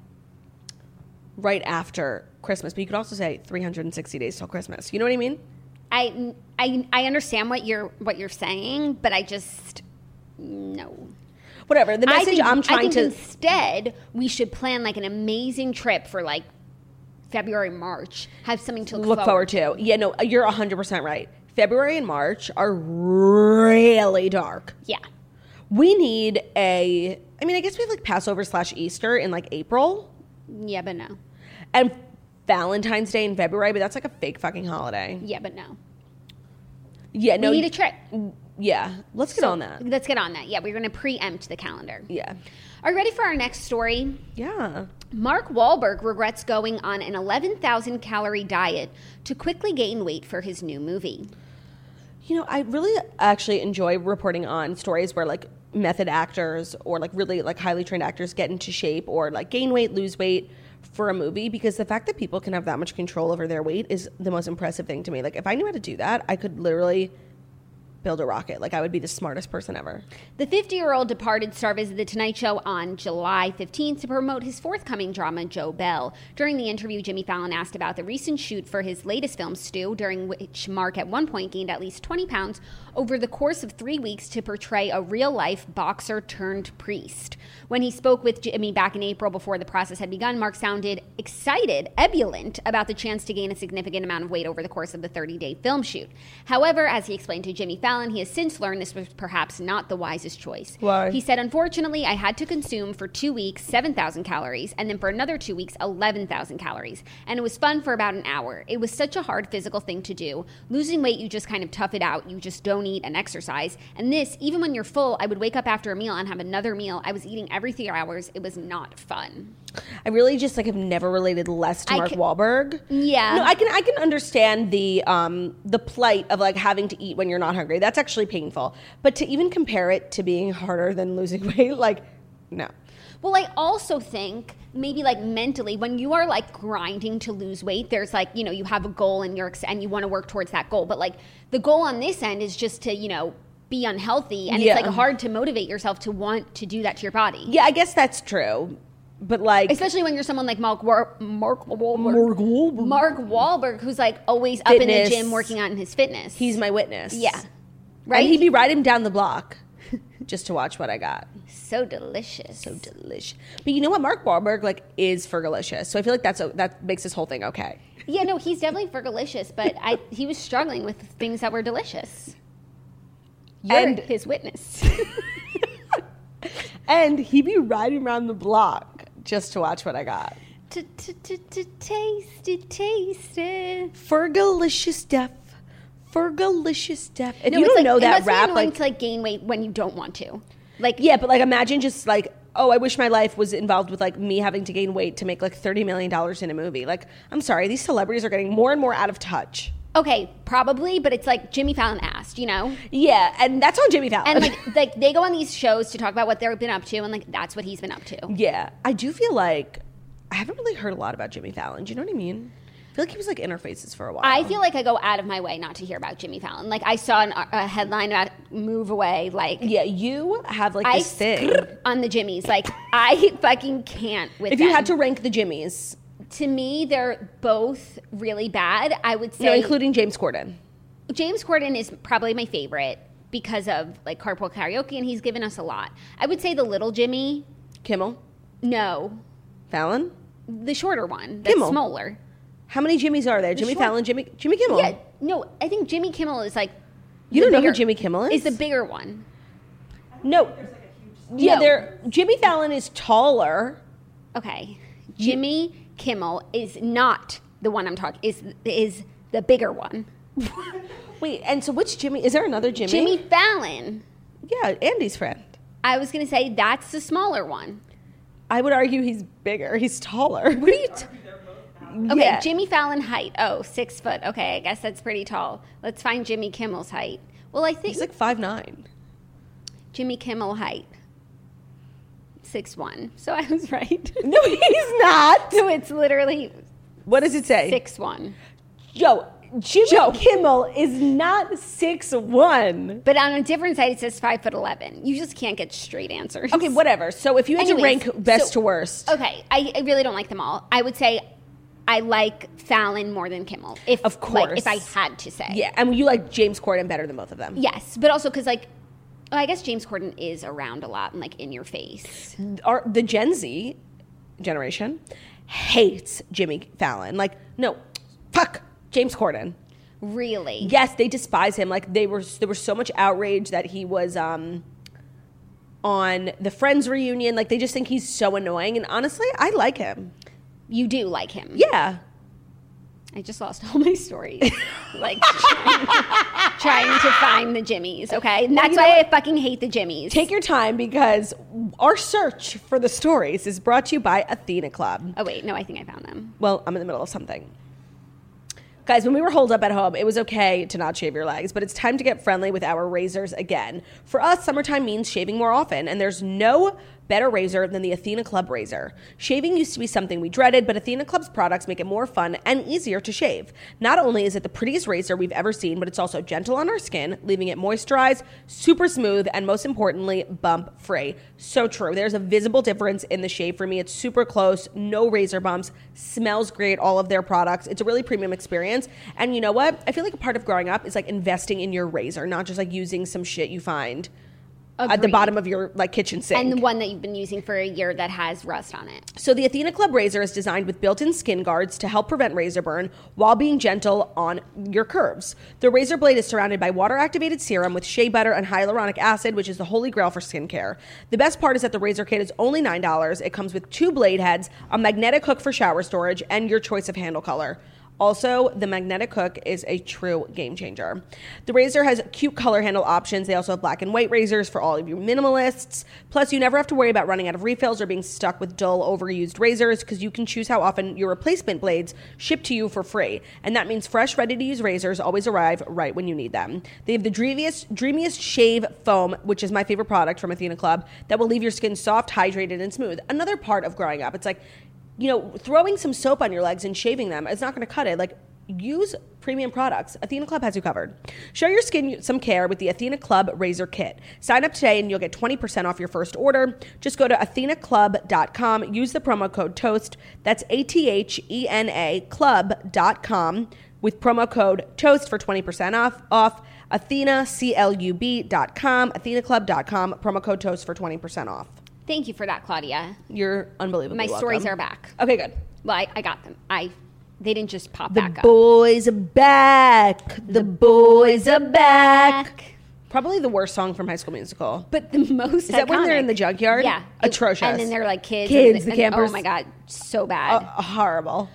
Speaker 4: right after Christmas, but you could also say three hundred sixty days till Christmas. You know what I mean?
Speaker 5: I, I, I understand what you're what you're saying, but I just, no.
Speaker 4: Whatever. The
Speaker 5: I
Speaker 4: message
Speaker 5: think,
Speaker 4: I'm
Speaker 5: I
Speaker 4: trying
Speaker 5: think
Speaker 4: to...
Speaker 5: instead, we should plan like an amazing trip for like February, March. Have something to look,
Speaker 4: look forward to. Yeah, no, you're one hundred percent right. February and March are really dark.
Speaker 5: Yeah.
Speaker 4: We need a, I mean, I guess we have like Passover slash Easter in like April
Speaker 5: Yeah, but no.
Speaker 4: and Valentine's Day in February, but that's like a fake fucking holiday.
Speaker 5: Yeah, but no.
Speaker 4: Yeah, no.
Speaker 5: we need a trip.
Speaker 4: Yeah, let's get
Speaker 5: So,
Speaker 4: on that.
Speaker 5: Let's get on that. Yeah, we're going to preempt the calendar.
Speaker 4: Yeah.
Speaker 5: Are you ready for our next story?
Speaker 4: Yeah.
Speaker 5: Mark Wahlberg regrets going on an eleven thousand calorie diet to quickly gain weight for his new movie.
Speaker 4: You know, I really actually enjoy reporting on stories where like method actors or like really like highly trained actors get into shape or like gain weight, lose weight for a movie, because the fact that people can have that much control over their weight is the most impressive thing to me. Like if I knew how to do that, I could literally build a rocket. Like I would be the smartest person ever.
Speaker 5: The fifty-year-old departed star visited The Tonight Show on July fifteenth to promote his forthcoming drama, Joe Bell. During the interview, Jimmy Fallon asked about the recent shoot for his latest film, Stu, during which Mark at one point gained at least twenty pounds over the course of three weeks to portray a real-life boxer turned priest. When he spoke with Jimmy back in April before the process had begun, Mark sounded excited, ebullient, about the chance to gain a significant amount of weight over the course of the thirty-day film shoot. However, as he explained to Jimmy Fallon, he has since learned this was perhaps not the wisest choice.
Speaker 4: Why?
Speaker 5: He said, unfortunately, I had to consume for two weeks seven thousand calories, and then for another two weeks eleven thousand calories. And it was fun for about an hour. It was such a hard physical thing to do. Losing weight, you just kind of tough it out. You just don't eat and exercise. And this, even when you're full, I would wake up after a meal and have another meal. I was eating every three hours. It was not fun.
Speaker 4: I really just like have never related less to
Speaker 5: I
Speaker 4: Mark
Speaker 5: can-
Speaker 4: Wahlberg.
Speaker 5: Yeah.
Speaker 4: No, I can I can understand the um the plight of like having to eat when you're not hungry. That's actually painful. But to even compare it to being harder than losing weight, like no.
Speaker 5: Well, I also think maybe like mentally, when you are like grinding to lose weight, there's like, you know, you have a goal and you're ex- and you want to work towards that goal. But like the goal on this end is just to, you know, be unhealthy, and
Speaker 4: Yeah.
Speaker 5: it's like hard to motivate yourself to want to do that to your body.
Speaker 4: Yeah, I guess that's true. But like
Speaker 5: Especially when you're someone like Mark War- Mark Wahlberg.
Speaker 4: Mark Wahlberg.
Speaker 5: Mark Wahlberg, who's like always up in the
Speaker 4: Fitness.
Speaker 5: gym working on his fitness.
Speaker 4: he's my witness.
Speaker 5: yeah,
Speaker 4: Right?
Speaker 5: right.
Speaker 4: And he'd be riding down the block just to watch what I got.
Speaker 5: so delicious.
Speaker 4: So delicious. But you know what? Mark Wahlberg like is fergalicious. So I feel like that's a, that makes this whole thing okay.
Speaker 5: Yeah, no, he's definitely fergalicious, but I he was struggling with things that were delicious. You're
Speaker 4: And-
Speaker 5: his witness.
Speaker 4: And he'd be riding around the block just to watch what I got.
Speaker 5: Taste it, taste it.
Speaker 4: Fergalicious Steph. Fergalicious Steph. If
Speaker 5: No,
Speaker 4: you
Speaker 5: it's
Speaker 4: don't
Speaker 5: like,
Speaker 4: know
Speaker 5: it
Speaker 4: that
Speaker 5: must be
Speaker 4: rap,
Speaker 5: annoying
Speaker 4: like
Speaker 5: to like gain weight when you don't want to. Like,
Speaker 4: yeah, but like imagine just like, oh, I wish my life was involved with like me having to gain weight to make like thirty million dollars in a movie. Like, I'm sorry, these celebrities are getting more and more out of touch.
Speaker 5: okay, probably, but it's like Jimmy Fallon asked, you know?
Speaker 4: Yeah, and that's on Jimmy Fallon.
Speaker 5: And like, like they go on these shows to talk about what they've been up to, and like that's what he's been up to.
Speaker 4: yeah, I do feel like I haven't really heard a lot about Jimmy Fallon. Do you know what I mean? I feel like he was like Interfaces for a while.
Speaker 5: I feel like I go out of my way not to hear about Jimmy Fallon. Like I saw an, a headline about move away, like
Speaker 4: yeah, you have like
Speaker 5: I
Speaker 4: this thing.
Speaker 5: on the Jimmys. Like I fucking can't with
Speaker 4: If you
Speaker 5: them.
Speaker 4: had to rank the Jimmys,
Speaker 5: To me, they're both really bad. I would say
Speaker 4: no, including James Corden.
Speaker 5: James Corden is probably my favorite. because of like Carpool Karaoke, and he's given us a lot. I would say the little Jimmy.
Speaker 4: Kimmel?
Speaker 5: No.
Speaker 4: Fallon?
Speaker 5: The shorter one. That's
Speaker 4: Kimmel.
Speaker 5: smaller.
Speaker 4: How many Jimmys are there? Jimmy
Speaker 5: short-
Speaker 4: Fallon, Jimmy Jimmy Kimmel.
Speaker 5: Yeah. No, I think Jimmy Kimmel is like.
Speaker 4: You
Speaker 5: the
Speaker 4: don't know
Speaker 5: bigger-
Speaker 4: who Jimmy Kimmel is?
Speaker 5: Is the bigger one.
Speaker 4: No. Yeah,
Speaker 5: No.
Speaker 4: they're Jimmy Fallon is taller.
Speaker 5: Okay. Jimmy Kimmel is not the one I'm talking. Is is the bigger one.
Speaker 4: Wait, and so which Jimmy? Is there another Jimmy?
Speaker 5: Jimmy Fallon.
Speaker 4: Yeah, Andy's friend.
Speaker 5: I was gonna say that's the smaller one.
Speaker 4: I would argue he's bigger. He's taller. What are you? T-
Speaker 5: Okay,
Speaker 4: Yeah.
Speaker 5: Jimmy Fallon height. Oh, six foot. Okay, I guess that's pretty tall. Let's find Jimmy Kimmel's height. Well, I think
Speaker 4: He's like five nine.
Speaker 5: Jimmy Kimmel height. Six one. So I was right.
Speaker 4: No, he's not.
Speaker 5: So it's literally
Speaker 4: What does it say?
Speaker 5: six one.
Speaker 4: Yo, Jimmy Kimmel is not six one.
Speaker 5: But on a different site, it says five foot eleven. You just can't get straight answers.
Speaker 4: Okay, whatever. So if you had
Speaker 5: Anyways,
Speaker 4: to rank best
Speaker 5: so-
Speaker 4: to worst,
Speaker 5: Okay, I, I really don't like them all. I would say I like Fallon more than Kimmel. If
Speaker 4: Of
Speaker 5: like,
Speaker 4: course.
Speaker 5: if I had to say.
Speaker 4: yeah, and you like James Corden better than both of them.
Speaker 5: Yes, but also because like, well, I guess James Corden is around a lot and like in your face.
Speaker 4: Our, the Gen Z generation hates Jimmy Fallon. Like, no, fuck James Corden.
Speaker 5: Really?
Speaker 4: Yes, they despise him. Like they were, there was so much outrage that he was um, on the Friends reunion. Like they just think he's so annoying. And honestly, I like him.
Speaker 5: You do like him.
Speaker 4: Yeah.
Speaker 5: I just lost all my stories. like trying, trying to find the Jimmies, okay? And that's
Speaker 4: you know
Speaker 5: why
Speaker 4: what?
Speaker 5: I fucking hate the Jimmies.
Speaker 4: Take your time because our search for the stories is brought to you by Athena Club.
Speaker 5: oh wait, no, I think I found them.
Speaker 4: Well, I'm in the middle of something. Guys, when we were holed up at home, it was okay to not shave your legs, but it's time to get friendly with our razors again. For us, summertime means shaving more often, and there's no better razor than the Athena Club razor. Shaving used to be something we dreaded, but Athena Club's products make it more fun and easier to shave. Not only is it the prettiest razor we've ever seen, but it's also gentle on our skin, leaving it moisturized, super smooth, and most importantly, bump free. So true. There's a visible difference in the shave for me. It's super close, no razor bumps, smells great, all of their products. It's a really premium experience. And you know what? I feel like a part of growing up is like investing in your razor, not just like using some shit you find at the
Speaker 5: Agreed.
Speaker 4: bottom of your like kitchen sink.
Speaker 5: And the one that you've been using for a year that has rust on it.
Speaker 4: So the Athena Club razor is designed with built-in skin guards to help prevent razor burn while being gentle on your curves. The razor blade is surrounded by water-activated serum with shea butter and hyaluronic acid, which is the holy grail for skincare. The best part is that the razor kit is only nine dollars. It comes with two blade heads, a magnetic hook for shower storage, and your choice of handle color. Also, the magnetic hook is a true game changer. The razor has cute color handle options. They also have black and white razors for all of you minimalists. Plus, you never have to worry about running out of refills or being stuck with dull, overused razors because you can choose how often your replacement blades ship to you for free. And that means fresh, ready-to-use razors always arrive right when you need them. They have the dreamiest, dreamiest shave foam, which is my favorite product from Athena Club, that will leave your skin soft, hydrated, and smooth. Another part of growing up, it's like, you know, throwing some soap on your legs and shaving them is not going to cut it. Like, use premium products. Athena Club has you covered. Show your skin some care with the Athena Club Razor Kit. Sign up today and you'll get twenty percent off your first order. Just go to athena club dot com. Use the promo code TOAST. That's A T H E N A club dot com with promo code TOAST for twenty percent off. off. Athena Club dot com. athena club dot com. Promo code TOAST for twenty percent off.
Speaker 5: Thank you for that, Claudia.
Speaker 4: You're unbelievable.
Speaker 5: My stories are back.
Speaker 4: Okay, good.
Speaker 5: Well, I, I got them. I they didn't just pop
Speaker 4: The
Speaker 5: back up.
Speaker 4: boys are back. The boys are back. Probably the worst song from High School Musical.
Speaker 5: But the most
Speaker 4: Is that when they're in
Speaker 5: iconic-
Speaker 4: the junkyard?
Speaker 5: Yeah.
Speaker 4: Atrocious.
Speaker 5: And then they're like kids.
Speaker 4: Kids,
Speaker 5: and,
Speaker 4: the
Speaker 5: and-
Speaker 4: campers.
Speaker 5: Oh my God. So bad.
Speaker 4: Uh, horrible.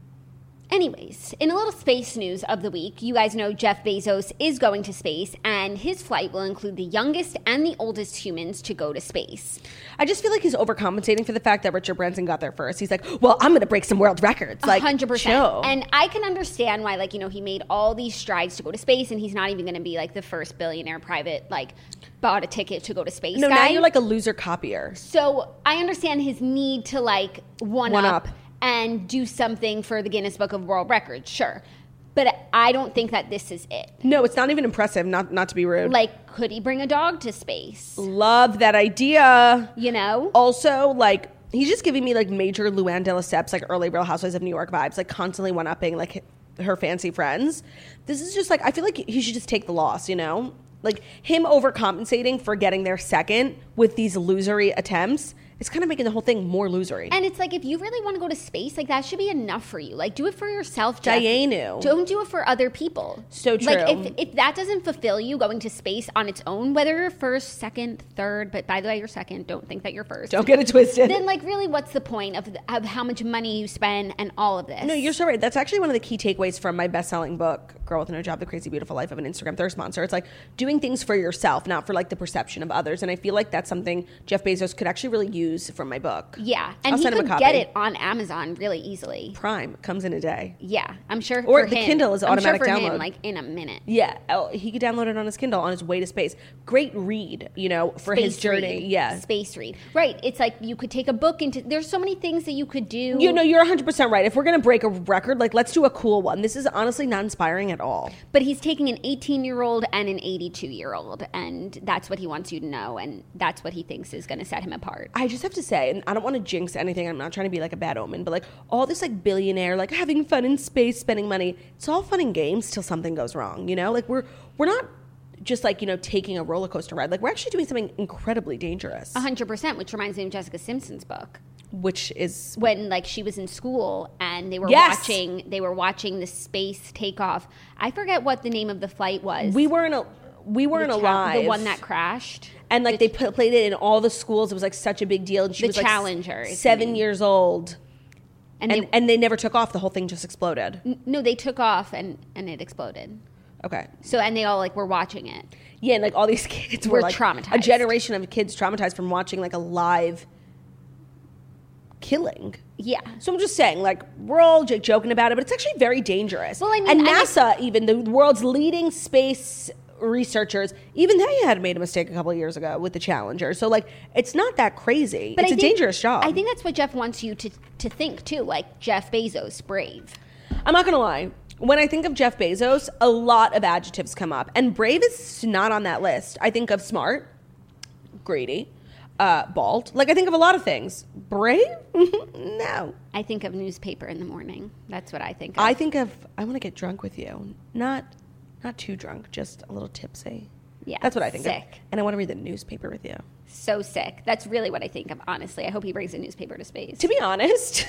Speaker 5: Anyways, in a little space news of the week, you guys know Jeff Bezos is going to space, and his flight will include the youngest and the oldest humans to go to space.
Speaker 4: I just feel like he's overcompensating for the fact that Richard Branson got there first. He's like, well, I'm going to break some world records. Like,
Speaker 5: one hundred percent.
Speaker 4: chill.
Speaker 5: And I can understand why, like, you know, he made all these strides to go to space, and he's not even going to be, like, the first billionaire private, like, bought a ticket to go to space
Speaker 4: no,
Speaker 5: guy.
Speaker 4: now you're like a loser copier.
Speaker 5: So I understand his need to, like, one,
Speaker 4: One
Speaker 5: up,
Speaker 4: up.
Speaker 5: and do something for the Guinness Book of World Records, sure. But I don't think that this is it.
Speaker 4: No, it's not even impressive, not, not to be rude.
Speaker 5: Like, could he bring a dog to space?
Speaker 4: Love that idea.
Speaker 5: You know?
Speaker 4: Also, like, he's just giving me, like, major Luann de Lesseps, like, early Real Housewives of New York vibes, like, constantly one-upping, like, her fancy friends. This is just, like, I feel like he should just take the loss, you know? like him overcompensating for getting there second with these losery attempts. It's kind of making the whole thing more losery.
Speaker 5: And it's like, if you really want to go to space, like that should be enough for you. Like, do it for yourself, Jeff.
Speaker 4: Dayenu.
Speaker 5: Don't do it for other people.
Speaker 4: So true.
Speaker 5: Like, if, if that doesn't fulfill you going to space on its own, whether you're first, second, third, but by the way, you're second, don't think that you're first.
Speaker 4: Don't get it twisted.
Speaker 5: Then, like, really, what's the point of, of how much money you spend and all of this?
Speaker 4: No, you're so right. That's actually one of the key takeaways from my best-selling book, Girl with No Job, The Crazy Beautiful Life of an Instagram Thirst Monster. It's like doing things for yourself, not for like the perception of others. And I feel like that's something Jeff Bezos could actually really use from my book.
Speaker 5: Yeah, and
Speaker 4: I'll
Speaker 5: he
Speaker 4: send him
Speaker 5: could
Speaker 4: a copy.
Speaker 5: get it on Amazon really easily.
Speaker 4: Prime comes in a day.
Speaker 5: Yeah, I'm sure.
Speaker 4: Or
Speaker 5: for
Speaker 4: the
Speaker 5: him,
Speaker 4: Kindle is
Speaker 5: I'm
Speaker 4: automatic
Speaker 5: sure for
Speaker 4: download.
Speaker 5: Him, like in a minute.
Speaker 4: Yeah, oh, he could download it on his Kindle on his way to space. Great read, you know, for
Speaker 5: Space
Speaker 4: his journey.
Speaker 5: read.
Speaker 4: Yeah.
Speaker 5: Space read. Right. It's like you could take a book into. There's so many things that you could do.
Speaker 4: You know, you're one hundred percent right. If we're going to break a record, like, let's do a cool one. This is honestly not inspiring at all.
Speaker 5: But he's taking an eighteen-year-old and an eighty-two-year-old, and that's what he wants you to know, and that's what he thinks is going to set him apart.
Speaker 4: I just have to say, and I don't want to jinx anything. I'm not trying to be like a bad omen, but like all this like billionaire, like having fun in space, spending money. It's all fun and games till something goes wrong. You know, like we're we're not just like, you know, taking a roller coaster ride. Like we're actually doing something incredibly dangerous,
Speaker 5: one hundred percent, which reminds me of Jessica Simpson's book.
Speaker 4: which is
Speaker 5: When like she was in school and they were
Speaker 4: Yes.
Speaker 5: watching, they were watching the space takeoff. I forget what the name of the flight was.
Speaker 4: we weren't a, we weren't
Speaker 5: the, cha-
Speaker 4: alive.
Speaker 5: the one that crashed.
Speaker 4: and like they put, played it in all the schools. It was like such a big deal. And she
Speaker 5: The
Speaker 4: was like
Speaker 5: Challenger,
Speaker 4: s-
Speaker 5: is the
Speaker 4: seven
Speaker 5: name.
Speaker 4: years old.
Speaker 5: And,
Speaker 4: And,
Speaker 5: they,
Speaker 4: and they never took off. The whole thing just exploded.
Speaker 5: no, they took off and, and it exploded.
Speaker 4: Okay.
Speaker 5: So, and they all like were watching it.
Speaker 4: Yeah, and like all these kids were
Speaker 5: Were
Speaker 4: like
Speaker 5: traumatized.
Speaker 4: A generation of kids traumatized from watching like a live killing.
Speaker 5: Yeah.
Speaker 4: So I'm just saying, like, we're all j- joking about it, but it's actually very dangerous.
Speaker 5: Well, I mean,
Speaker 4: and
Speaker 5: I like-
Speaker 4: NASA, even the world's leading space researchers, even they had made a mistake a couple of years ago with the Challenger. So like, it's not that crazy.
Speaker 5: But
Speaker 4: it's
Speaker 5: I
Speaker 4: a
Speaker 5: think-
Speaker 4: dangerous job.
Speaker 5: I think that's what Jeff wants you to, to think too, like Jeff Bezos, brave.
Speaker 4: I'm not gonna lie. When I think of Jeff Bezos, a lot of adjectives come up, and brave is not on that list. I think of smart, greedy, uh, bald. Like I think of a lot of things. Brave? No.
Speaker 5: I think of newspaper in the morning. That's what I think of.
Speaker 4: I think of I want to get drunk with you. Not, not too drunk, just a little tipsy.
Speaker 5: Yeah,
Speaker 4: That's what I think of.
Speaker 5: sick.
Speaker 4: And I want to read the newspaper with you.
Speaker 5: So sick. That's really what I think of, honestly. I hope he brings a newspaper to space.
Speaker 4: To be honest,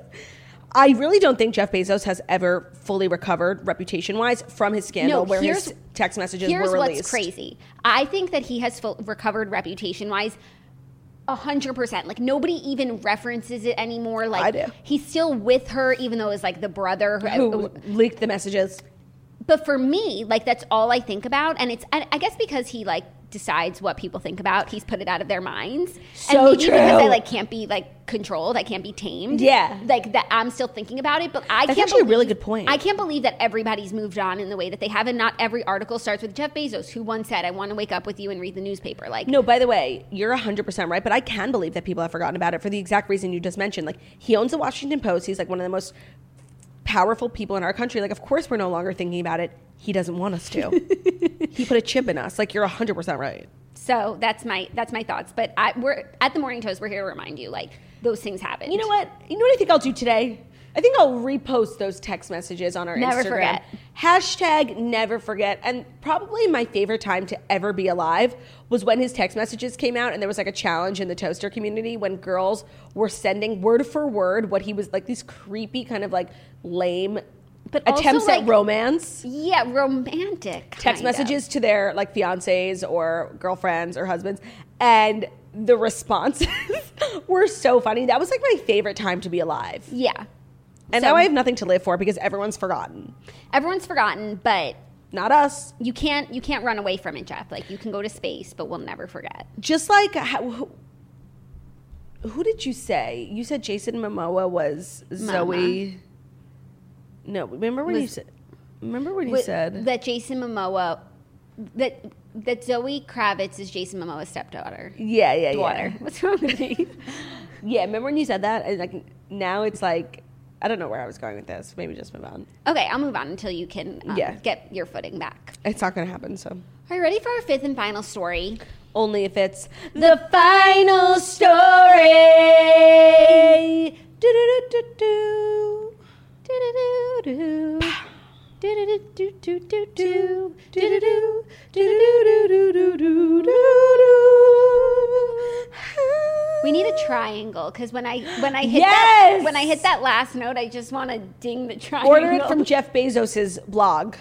Speaker 4: I really don't think Jeff Bezos has ever fully recovered reputation-wise from his scandal where his text messages
Speaker 5: here's
Speaker 4: were released.
Speaker 5: what's crazy. I think that he has full, recovered reputation-wise a hundred percent. Like nobody even references it anymore. Like
Speaker 4: I do.
Speaker 5: he's still with her, even though it's like the brother
Speaker 4: Who leaked the messages.
Speaker 5: But for me, like that's all I think about, and it's I I guess because he like decides what people think about, he's put it out of their minds.
Speaker 4: So
Speaker 5: and maybe
Speaker 4: true.
Speaker 5: because I like can't be like controlled, I can't be tamed.
Speaker 4: Yeah.
Speaker 5: like that I'm still thinking about it, but I
Speaker 4: That's
Speaker 5: can't.
Speaker 4: actually a
Speaker 5: believe,
Speaker 4: really good point.
Speaker 5: I can't believe that everybody's moved on in the way that they have, and not every article starts with Jeff Bezos, who once said, "I want to wake up with you and read the newspaper." Like,
Speaker 4: No, by the way, you're one hundred percent right, but I can believe that people have forgotten about it for the exact reason you just mentioned. Like, he owns the Washington Post. He's like one of the most powerful people in our country. Like, of course we're no longer thinking about it. He doesn't want us to. He put a chip in us. Like, you're one hundred percent right.
Speaker 5: so that's my that's my thoughts. But I, we're at the Morning Toast. We're here to remind you, like those things happen.
Speaker 4: You know what? You know what I think I'll do today? I think I'll repost those text messages on our
Speaker 5: Never
Speaker 4: Instagram.
Speaker 5: forget.
Speaker 4: Hashtag never forget. And probably my favorite time to ever be alive was when his text messages came out and there was like a challenge in the toaster community when girls were sending word for word what he was like, these creepy kind of like lame
Speaker 5: But also,
Speaker 4: attempts
Speaker 5: like,
Speaker 4: at romance.
Speaker 5: Yeah, romantic
Speaker 4: Text
Speaker 5: kind
Speaker 4: messages
Speaker 5: of.
Speaker 4: to their like fiancés or girlfriends or husbands, and the responses were so funny. That was like my favorite time to be alive.
Speaker 5: Yeah.
Speaker 4: And
Speaker 5: So-
Speaker 4: now I have nothing to live for because everyone's forgotten.
Speaker 5: Everyone's forgotten, but
Speaker 4: Not us.
Speaker 5: you can't you can't run away from it, Jeff. Like you can go to space, but we'll never forget.
Speaker 4: Just like how, who, who did you say? You said Jason Momoa was Zoe. No, remember when
Speaker 5: Was-
Speaker 4: you said? Remember when you
Speaker 5: With-
Speaker 4: said?
Speaker 5: that Jason Momoa that that Zoe Kravitz is Jason Momoa's stepdaughter.
Speaker 4: Yeah, yeah,
Speaker 5: Daughter.
Speaker 4: yeah.
Speaker 5: What's wrong with me?
Speaker 4: Yeah, remember when you said that? And like now it's like I don't know where I was going with this. Maybe just move on.
Speaker 5: Okay, I'll move on until you can um,
Speaker 4: Yeah.
Speaker 5: get your footing back.
Speaker 4: It's not going to happen. So
Speaker 5: Are you ready for our fifth and final story?
Speaker 4: only if it's the final story. Do-do-do-do-do.
Speaker 5: Do-do-do-do. Do-do-do-do-do-do. Do-do-do. We need a triangle because when I when I hit
Speaker 4: Yes!
Speaker 5: that when I hit that last note, I just want to ding the triangle.
Speaker 4: Order it from Jeff Bezos's blog.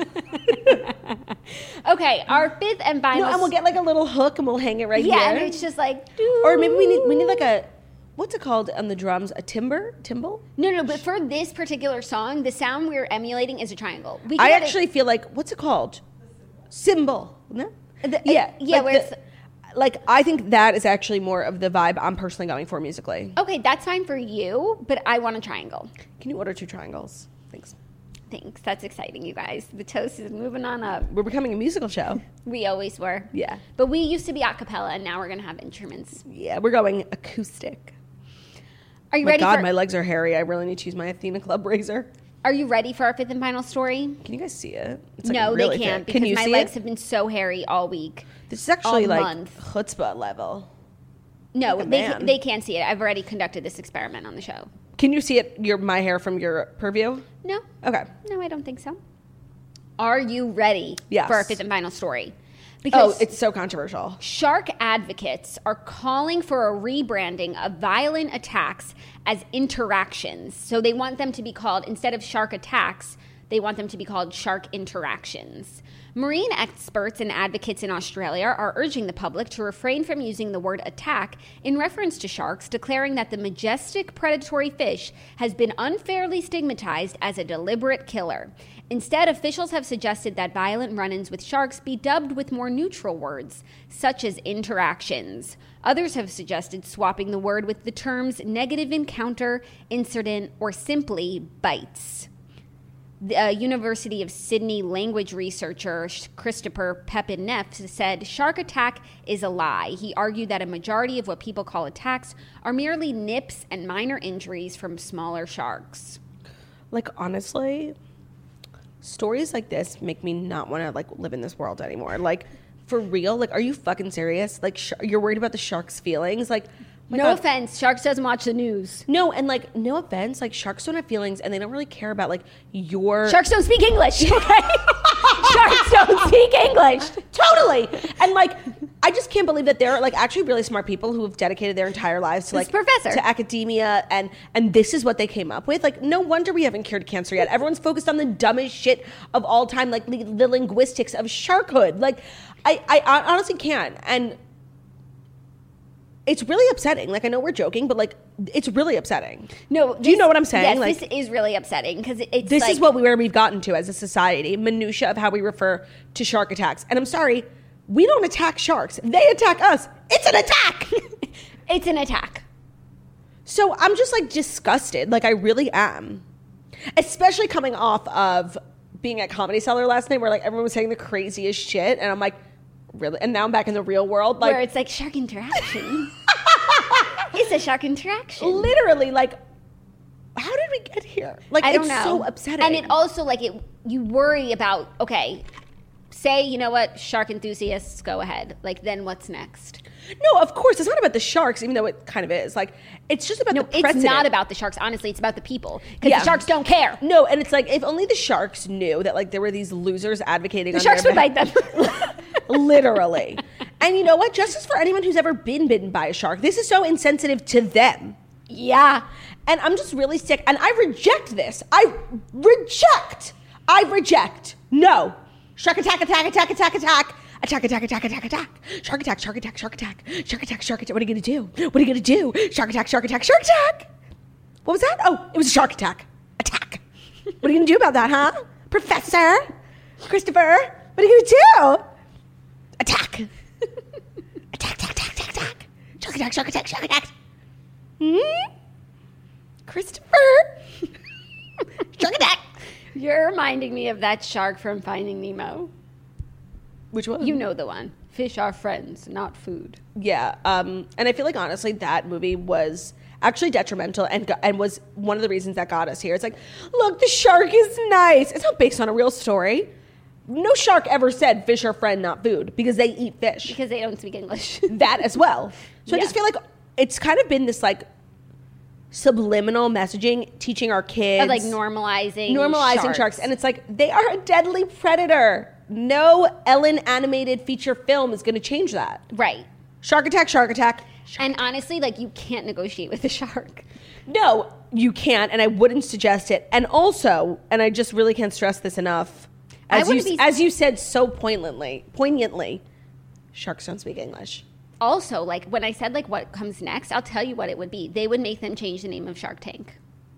Speaker 5: Okay, our fifth and final.
Speaker 4: No, and we'll get like a little hook and we'll hang it right
Speaker 5: yeah,
Speaker 4: here.
Speaker 5: and it's just like.
Speaker 4: Or maybe we need we need like a, what's it called on the drums? A timber? Timbal?
Speaker 5: No, no, but for this particular song, the sound we're emulating is a triangle. We
Speaker 4: I
Speaker 5: get it-
Speaker 4: actually feel like, what's it called? Cymbal. No?
Speaker 5: The-
Speaker 4: yeah.
Speaker 5: yeah,
Speaker 4: like
Speaker 5: where
Speaker 4: the-
Speaker 5: it's-
Speaker 4: like I think that is actually more of the vibe I'm personally going for musically.
Speaker 5: Okay, that's fine for you, but I want a triangle.
Speaker 4: Can you order two triangles? Thanks.
Speaker 5: Thanks. That's exciting, you guys. The toast is moving on up.
Speaker 4: We're becoming a musical show.
Speaker 5: We always were.
Speaker 4: Yeah.
Speaker 5: But we used to be a cappella, and now we're going to have instruments.
Speaker 4: Yeah, we're going acoustic.
Speaker 5: Are you
Speaker 4: My
Speaker 5: ready
Speaker 4: God,
Speaker 5: for
Speaker 4: my legs are hairy. I really need to use my Athena Club razor.
Speaker 5: Are you ready for our fifth and final story?
Speaker 4: Can you guys see it? It's like
Speaker 5: No,
Speaker 4: really
Speaker 5: they can't
Speaker 4: thick.
Speaker 5: because
Speaker 4: Can you
Speaker 5: my
Speaker 4: see
Speaker 5: legs
Speaker 4: it?
Speaker 5: have been so hairy all week.
Speaker 4: This is actually
Speaker 5: all
Speaker 4: like
Speaker 5: month.
Speaker 4: chutzpah level.
Speaker 5: No,
Speaker 4: Like a
Speaker 5: they
Speaker 4: man.
Speaker 5: can, they can't see it. I've already conducted this experiment on the show.
Speaker 4: Can you see it? Your my hair from your purview?
Speaker 5: No.
Speaker 4: Okay.
Speaker 5: No, I don't think so. Are you ready
Speaker 4: Yes.
Speaker 5: for our fifth and final story?
Speaker 4: Oh,
Speaker 5: Because
Speaker 4: it's so controversial.
Speaker 5: shark advocates are calling for a rebranding of violent attacks as interactions. So they want them to be called, instead of shark attacks, they want them to be called shark interactions. Marine experts and advocates in Australia are urging the public to refrain from using the word attack in reference to sharks, declaring that the majestic predatory fish has been unfairly stigmatized as a deliberate killer. Instead, officials have suggested that violent run-ins with sharks be dubbed with more neutral words, such as interactions. Others have suggested swapping the word with the terms negative encounter, incident, or simply bites. The uh, University of Sydney language researcher Christopher Pepin-Neff said shark attack is a lie. He argued that a majority of what people call attacks are merely nips and minor injuries from smaller sharks.
Speaker 4: Like honestly, stories like this make me not want to like live in this world anymore. Like for real, like are you fucking serious? Like sh- you're worried about the shark's feelings? Like my
Speaker 5: No
Speaker 4: God.
Speaker 5: offense, sharks doesn't watch the news.
Speaker 4: No, and like no offense, like sharks don't have feelings and they don't really care about like your
Speaker 5: Sharks don't speak English, okay? Sharks don't speak English.
Speaker 4: Totally. And like I just can't believe that there are like actually really smart people who have dedicated their entire lives to
Speaker 5: This
Speaker 4: like
Speaker 5: professor.
Speaker 4: to academia and and this is what they came up with. Like no wonder we haven't cured cancer yet. Everyone's focused on the dumbest shit of all time, like the, the linguistics of sharkhood. Like I, I I honestly can't. And it's really upsetting. Like I know we're joking, but like it's really upsetting.
Speaker 5: No,
Speaker 4: Do you
Speaker 5: this-
Speaker 4: know what I'm saying?
Speaker 5: Yes,
Speaker 4: Like-
Speaker 5: this is really upsetting because it's
Speaker 4: This
Speaker 5: like,
Speaker 4: is what we where we've gotten to as a society, minutia of how we refer to shark attacks. And I'm sorry, we don't attack sharks. They attack us. It's an attack.
Speaker 5: it's an attack.
Speaker 4: So I'm just like disgusted. Like I really am. Especially coming off of being at Comedy Cellar last night where like everyone was saying the craziest shit and I'm like, really? And now I'm back in the real world. Like
Speaker 5: Where it's like shark interaction. It's a shark interaction.
Speaker 4: literally like how did we get here? Like
Speaker 5: I don't
Speaker 4: it's
Speaker 5: know.
Speaker 4: so upsetting.
Speaker 5: And it also like it you worry about, okay, say, you know what, shark enthusiasts, go ahead. Like then what's next?
Speaker 4: No, of course, it's not about the sharks, even though it kind of is. Like, it's just about
Speaker 5: No,
Speaker 4: the
Speaker 5: it's
Speaker 4: precedent.
Speaker 5: not about the sharks, honestly, it's about the people. Because
Speaker 4: Yeah.
Speaker 5: the sharks don't care.
Speaker 4: No, and it's like if only the sharks knew that like there were these losers advocating.
Speaker 5: The
Speaker 4: on
Speaker 5: sharks
Speaker 4: their
Speaker 5: would bite
Speaker 4: behalf.
Speaker 5: them.
Speaker 4: Literally. And you know what? Justice for anyone who's ever been bitten by a shark. This is so insensitive to them.
Speaker 5: Yeah.
Speaker 4: And I'm just really sick. And I reject this. I reject. I reject. No. Shark attack, attack, attack, attack, attack. Attack, attack, attack, attack, attack. Shark attack, shark attack, shark attack. Shark attack, shark attack. What are you going to do? What are you going to do? Shark attack, shark attack, shark attack. What was that? Oh, it was a shark attack. Attack. What are you going to do about that, huh? Professor? Christopher? What are you going to do? Attack. Attack, attack, attack, attack, attack. Shark attack, shark attack, shark attack. Hmm? Christopher? Shark attack.
Speaker 5: You're reminding me of that shark from Finding Nemo.
Speaker 4: Which one?
Speaker 5: You know the one. Fish are friends, not food.
Speaker 4: Yeah, um, and I feel like honestly that movie was actually detrimental and go- and was one of the reasons that got us here. It's like, look, the shark is nice. It's not based on a real story. No shark ever said fish are friend, not food, because they eat fish.
Speaker 5: Because they don't speak English.
Speaker 4: That as well. So I
Speaker 5: Yeah.
Speaker 4: just feel like it's kind of been this like subliminal messaging, teaching our kids
Speaker 5: Of like normalizing
Speaker 4: normalizing sharks.
Speaker 5: sharks.
Speaker 4: and it's like they are a deadly predator. No Ellen animated feature film is going to change that.
Speaker 5: Right.
Speaker 4: Shark attack, shark attack.
Speaker 5: And honestly, like, you can't negotiate with a shark.
Speaker 4: No, you can't, and I wouldn't suggest it. And also, and I just really can't stress this enough, as you
Speaker 5: be-
Speaker 4: as you said so poignantly, poignantly, sharks don't speak English.
Speaker 5: Also, like, when I said, like, what comes next, I'll tell you what it would be. They would make them change the name of Shark Tank.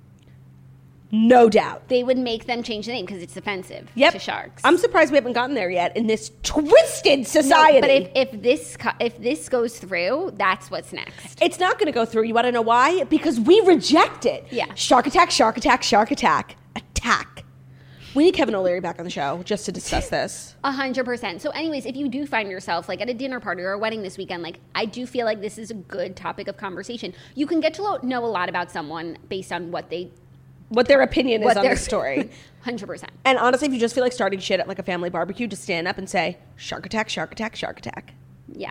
Speaker 4: No doubt.
Speaker 5: They would make them change the name because it's offensive
Speaker 4: Yep.
Speaker 5: to sharks.
Speaker 4: I'm surprised we haven't gotten there yet in this twisted society.
Speaker 5: No, but if, if this co- if this goes through, that's what's next.
Speaker 4: It's not going to go through. You want to know why? Because we reject it.
Speaker 5: Yeah.
Speaker 4: Shark attack, shark attack, shark attack, attack. We need Kevin O'Leary back on the show just to discuss this.
Speaker 5: A hundred percent. So anyways, if you do find yourself like at a dinner party or a wedding this weekend, like I do feel like this is a good topic of conversation. You can get to lo- know a lot about someone based on what they
Speaker 4: What their opinion is
Speaker 5: what
Speaker 4: on
Speaker 5: their
Speaker 4: the story.
Speaker 5: one hundred percent.
Speaker 4: And honestly, if you just feel like starting shit at like a family barbecue, just stand up and say, shark attack, shark attack, shark attack.
Speaker 5: Yeah.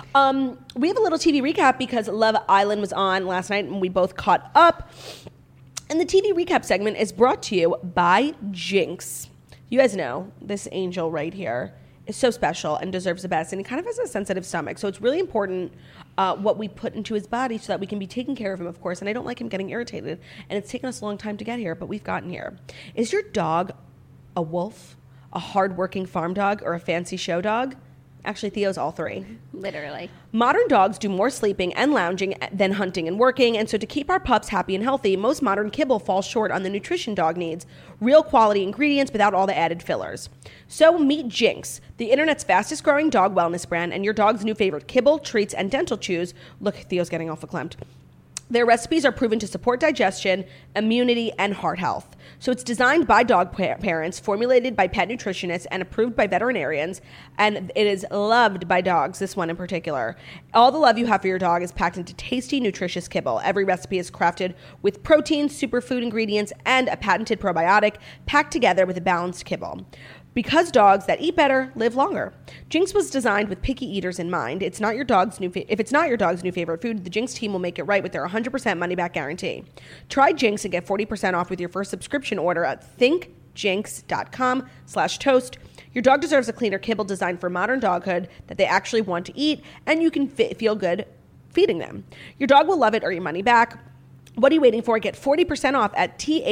Speaker 4: Um, we have a little T V recap because Love Island was on last night and we both caught up. And the T V recap segment is brought to you by Jinx. You guys know this angel right here is so special and deserves the best. And he kind of has a sensitive stomach. So it's really important uh, what we put into his body so that we can be taking care of him, of course. And I don't like him getting irritated. And it's taken us a long time to get here, but we've gotten here. Is your dog a wolf, a hardworking farm dog, or a fancy show dog? Actually, Theo's all three.
Speaker 5: Literally.
Speaker 4: Modern dogs do more sleeping and lounging than hunting and working, and so to keep our pups happy and healthy, most modern kibble falls short on the nutrition dog needs, real quality ingredients without all the added fillers. So meet Jinx, the internet's fastest growing dog wellness brand, and your dog's new favorite kibble, treats, and dental chews. Look, Theo's getting all verklempt. Their recipes are proven to support digestion, immunity, and heart health. So it's designed by dog pa- parents, formulated by pet nutritionists, and approved by veterinarians. And it is loved by dogs, this one in particular. All the love you have for your dog is packed into tasty, nutritious kibble. Every recipe is crafted with protein, superfood ingredients, and a patented probiotic packed together with a balanced kibble. Because dogs that eat better live longer. Jinx was designed with picky eaters in mind. It's not your dog's new fa- if it's not your dog's new favorite food, the Jinx team will make it right with their one hundred percent money back guarantee. Try Jinx and get forty percent off with your first subscription order at thinkjinx.com slash toast. Your dog deserves a cleaner kibble designed for modern doghood that they actually want to eat, and you can fi- feel good feeding them. Your dog will love it or your money back. What are you waiting for? Get forty percent off at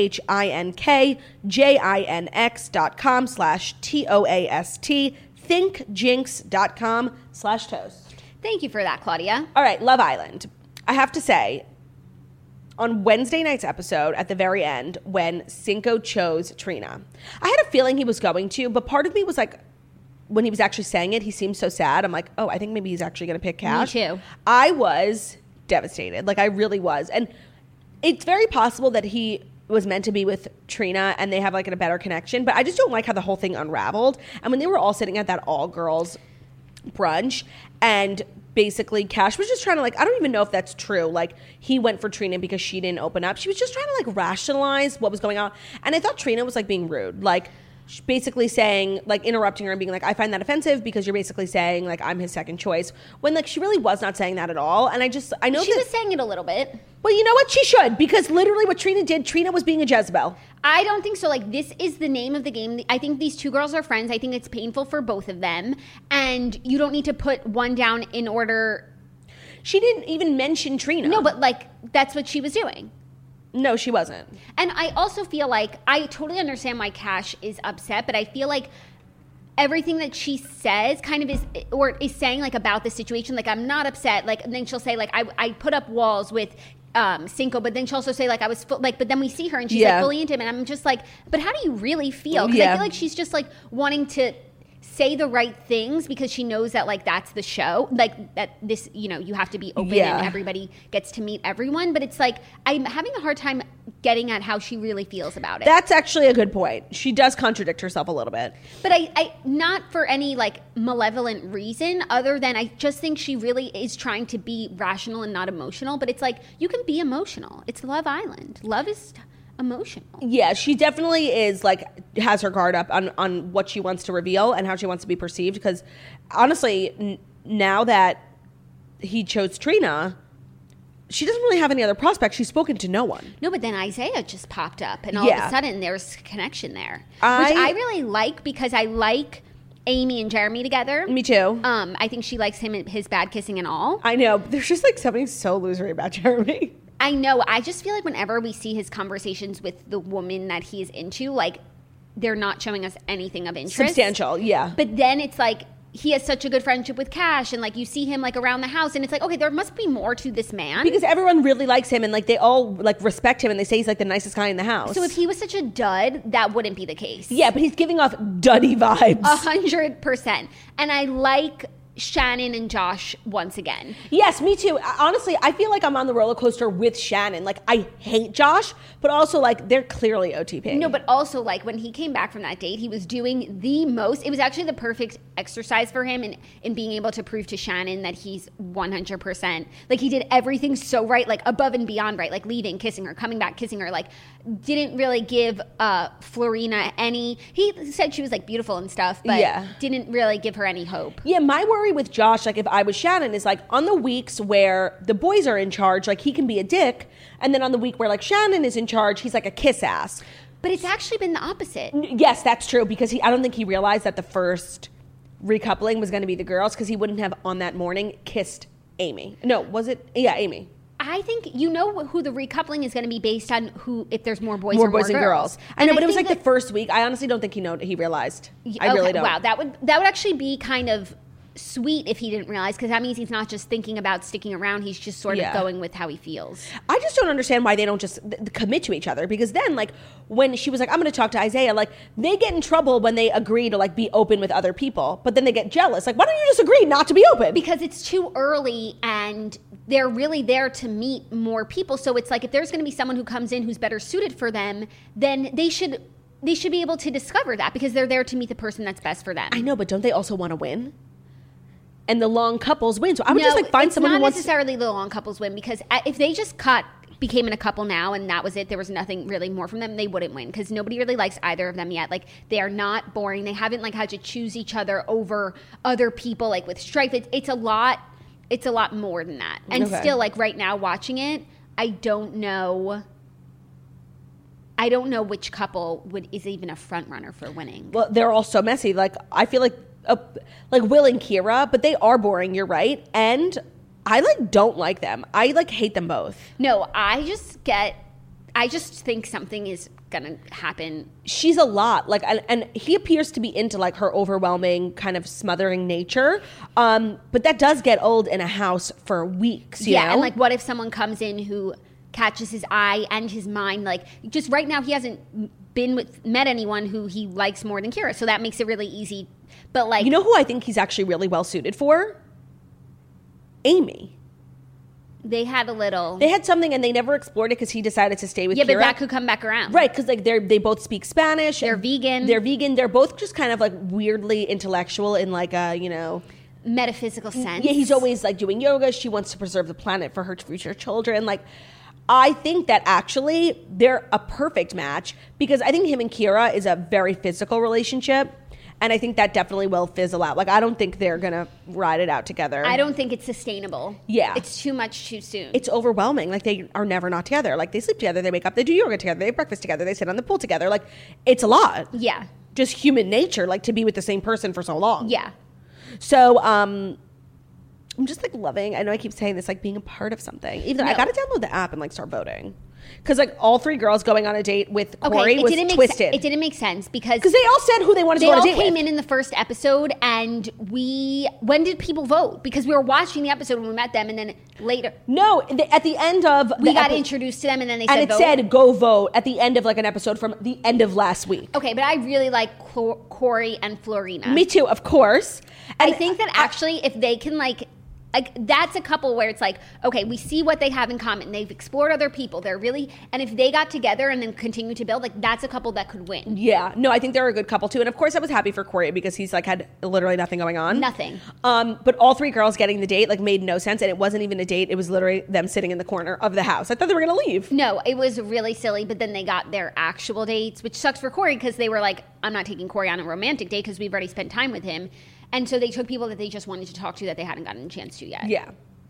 Speaker 4: T-H-I-N-K-J-I-N-X dot com slash T-O-A-S-T, thinkjinx.com slash toast.
Speaker 5: Thank you for that, Claudia.
Speaker 4: All right, Love Island. I have to say, on Wednesday night's episode, at the very end, when Cinco chose Trina, I had a feeling he was going to, but part of me was like, when he was actually saying it, he seemed so sad. I'm like, oh, I think maybe he's actually going to pick Cash.
Speaker 5: Me too.
Speaker 4: I was devastated. Like, I really was. And it's very possible that he was meant to be with Trina and they have like a better connection, but I just don't like how the whole thing unraveled. And when they were all sitting at that all girls brunch and basically Cash was just trying to like, I don't even know if that's true. Like he went for Trina because she didn't open up. She was just trying to like rationalize what was going on. And I thought Trina was like being rude. Like basically saying, like interrupting her and being like, I find that offensive because you're basically saying like I'm his second choice, when like she really was not saying that at all. And I just I know
Speaker 5: She
Speaker 4: that,
Speaker 5: was saying it a little bit.
Speaker 4: well, you know what, she should, because literally what Trina did, Trina was being a Jezebel.
Speaker 5: I don't think so. Like, this is the name of the game. I think these two girls are friends. I think it's painful for both of them. And you don't need to put one down in order.
Speaker 4: She didn't even mention Trina.
Speaker 5: No, but like, that's what she was doing.
Speaker 4: No, she wasn't.
Speaker 5: And I also feel like, I totally understand why Cash is upset, but I feel like everything that she says kind of is, or is saying like about the situation, like I'm not upset. Like, and then she'll say like, I, I put up walls with um, Cinco, but then she'll also say like, I was full, like, but then we see her and she's
Speaker 4: Yeah.
Speaker 5: like fully into him. And I'm just like, but how do you really feel? Because
Speaker 4: Yeah.
Speaker 5: I feel like she's just like wanting to say the right things because she knows that like that's the show, like that this, you know, you have to be open
Speaker 4: Yeah.
Speaker 5: and everybody gets to meet everyone. But it's like, I'm having a hard time getting at how she really feels about it.
Speaker 4: That's actually a good point. She does contradict herself a little bit.
Speaker 5: But I, I, not for any like malevolent reason other than I just think she really is trying to be rational and not emotional. But it's like, you can be emotional. It's Love Island. Love is emotional.
Speaker 4: Yeah, she definitely is like, has her guard up on, on what she wants to reveal and how she wants to be perceived. Because honestly, n- now that he chose Trina, she doesn't really have any other prospects. She's spoken to no one.
Speaker 5: No, but then Isaiah just popped up and all
Speaker 4: Yeah.
Speaker 5: of a sudden there's connection there.
Speaker 4: I-
Speaker 5: which I really like because I like Amy and Jeremy together.
Speaker 4: Me too.
Speaker 5: Um, I think she likes him and his bad kissing and all.
Speaker 4: I know. There's just like something so losery about Jeremy.
Speaker 5: I know. I just feel like whenever we see his conversations with the woman that he's into, like, they're not showing us anything of interest.
Speaker 4: Substantial, yeah.
Speaker 5: But then it's like, he has such a good friendship with Cash, and like you see him like around the house, and it's like, okay, there must be more to this man.
Speaker 4: Because everyone really likes him, and like they all like respect him, and they say he's like the nicest guy in the house.
Speaker 5: So if he was such a dud, that wouldn't be the case.
Speaker 4: Yeah, but he's giving off duddy vibes.
Speaker 5: A hundred percent. And I like Shannon and Josh once again.
Speaker 4: Yes, me too. Honestly, I feel like I'm on the roller coaster with Shannon. Like, I hate Josh, but also like they're clearly O T P.
Speaker 5: No, but also like when he came back from that date, he was doing the most. It was actually the perfect exercise for him in, in being able to prove to Shannon that he's one hundred percent. Like, he did everything so right, like above and beyond right, like leaving, kissing her, coming back, kissing her, like didn't really give uh, Florina any. He said she was like beautiful and stuff, but
Speaker 4: yeah.
Speaker 5: didn't really give her any hope.
Speaker 4: Yeah, my worry with Josh, like if I was Shannon, is like on the weeks where the boys are in charge, like he can be a dick, and then on the week where like Shannon is in charge, he's like a kiss ass.
Speaker 5: But it's actually been the opposite.
Speaker 4: Yes, that's true, because he I don't think he realized that the first recoupling was going to be the girls, because he wouldn't have on that morning kissed Amy. No, was it? Yeah, Amy.
Speaker 5: I think you know who the recoupling is going to be based on, who if there's more boys
Speaker 4: more
Speaker 5: or
Speaker 4: boys
Speaker 5: more
Speaker 4: and
Speaker 5: girls.
Speaker 4: girls. I know,
Speaker 5: And
Speaker 4: but it was like
Speaker 5: think
Speaker 4: the first week. I honestly don't think he know he realized. I
Speaker 5: okay,
Speaker 4: really don't.
Speaker 5: Wow, that would that would actually be kind of sweet if he didn't realize, because that means he's not just thinking about sticking around, he's just sort
Speaker 4: Yeah.
Speaker 5: of going with how he feels.
Speaker 4: I just don't understand why they don't just th- th- commit to each other, because then like when she was like, I'm going to talk to Isaiah, like they get in trouble when they agree to like be open with other people, but then they get jealous. Like, why don't you just agree not to be open?
Speaker 5: Because it's too early and they're really there to meet more people. So it's like, if there's going to be someone who comes in who's better suited for them, then they should they should be able to discover that, because they're there to meet the person that's best for them.
Speaker 4: I know, but don't they also want to win? And the long couples win. So I would
Speaker 5: no,
Speaker 4: just like find
Speaker 5: it's
Speaker 4: someone
Speaker 5: not
Speaker 4: who wants
Speaker 5: necessarily the long couples win, because if they just cut became in a couple now and that was it, there was nothing really more from them, they wouldn't win, because nobody really likes either of them yet. Like, they are not boring. They haven't like had to choose each other over other people, like with Strife. It's, it's a lot it's a lot more than that. And
Speaker 4: Okay.
Speaker 5: still, like right now watching it, I don't know I don't know which couple would is even a front runner for winning.
Speaker 4: Well, they're all so messy. Like, I feel like uh, like Will and Kira, but they are boring. You're right. And I like don't like them. I like hate them both.
Speaker 5: No, I just get I just think something is gonna happen.
Speaker 4: She's a lot. Like, and, and he appears to be into like her overwhelming kind of smothering nature. Um, but that does get old in a house for weeks. You
Speaker 5: yeah,
Speaker 4: know?
Speaker 5: and like, what if someone comes in who catches his eye and his mind? Like, just right now, he hasn't been with met anyone who he likes more than Kira, so that makes it really easy. But like,
Speaker 4: you know who I think he's actually really well suited for? Amy.
Speaker 5: they had a little.
Speaker 4: They had something and they never explored it because he decided to stay with
Speaker 5: yeah,
Speaker 4: Kira.
Speaker 5: but that could come back around.
Speaker 4: Right, because like they're they both speak Spanish.
Speaker 5: They're vegan.
Speaker 4: They're vegan. They're both just kind of like weirdly intellectual in like a, you know,
Speaker 5: Metaphysical sense.
Speaker 4: yeah, he's always like doing yoga. She wants to preserve the planet for her future children. Like, I think that actually they're a perfect match because I think him and Kira is a very physical relationship. And I think that definitely will fizzle out. Like, I don't think they're going to ride it out together.
Speaker 5: I don't think it's sustainable.
Speaker 4: Yeah.
Speaker 5: It's too much too soon.
Speaker 4: It's overwhelming. Like, they are never not together. Like, they sleep together, they wake up, they do yoga together, they have breakfast together, they sit on the pool together. Like, it's a lot.
Speaker 5: yeah.
Speaker 4: Just human nature, like, to be with the same person for so long.
Speaker 5: Yeah.
Speaker 4: So, um, I'm just, like, loving, I know I keep saying this, like, being a part of something. Even though
Speaker 5: No.
Speaker 4: I got to download the app and, like, start voting. Because, like, all three girls going on a date with
Speaker 5: Okay,
Speaker 4: Corey
Speaker 5: it
Speaker 4: was
Speaker 5: didn't make
Speaker 4: twisted.
Speaker 5: Sen- it didn't make sense because
Speaker 4: Because they all said who they wanted
Speaker 5: they
Speaker 4: to go on
Speaker 5: all
Speaker 4: a date
Speaker 5: came
Speaker 4: with.
Speaker 5: in in the first episode, and we. When did people vote? Because we were watching the episode when we met them, and then later
Speaker 4: No, the, at the end of
Speaker 5: we
Speaker 4: the
Speaker 5: got
Speaker 4: epi-
Speaker 5: introduced to them, and then they
Speaker 4: and
Speaker 5: said
Speaker 4: it
Speaker 5: vote.
Speaker 4: said go vote at the end of, like, an episode from the end of last week.
Speaker 5: Okay, but I really like Cor- Corey and Florina.
Speaker 4: Me too, of course.
Speaker 5: I
Speaker 4: And
Speaker 5: think that actually, if they can like. Like, that's a couple where it's like, okay, we see what they have in common. They've explored other people. They're really, and if they got together and then continue to build, like, that's a couple that could win.
Speaker 4: Yeah, no, I think they're a good couple too, and of course I was happy for Corey because he's like had literally nothing going on.
Speaker 5: Nothing.
Speaker 4: Um, but all three girls getting the date like made no sense, and it wasn't even a date. It was literally them sitting in the corner of the house. I thought they were gonna leave.
Speaker 5: No, it was really silly, but then they got their actual dates, which sucks for Corey because they were like, I'm not taking Corey on a romantic date because we've already spent time with him. And so they took people that they just wanted to talk to that they hadn't gotten a chance to yet.
Speaker 4: Yeah.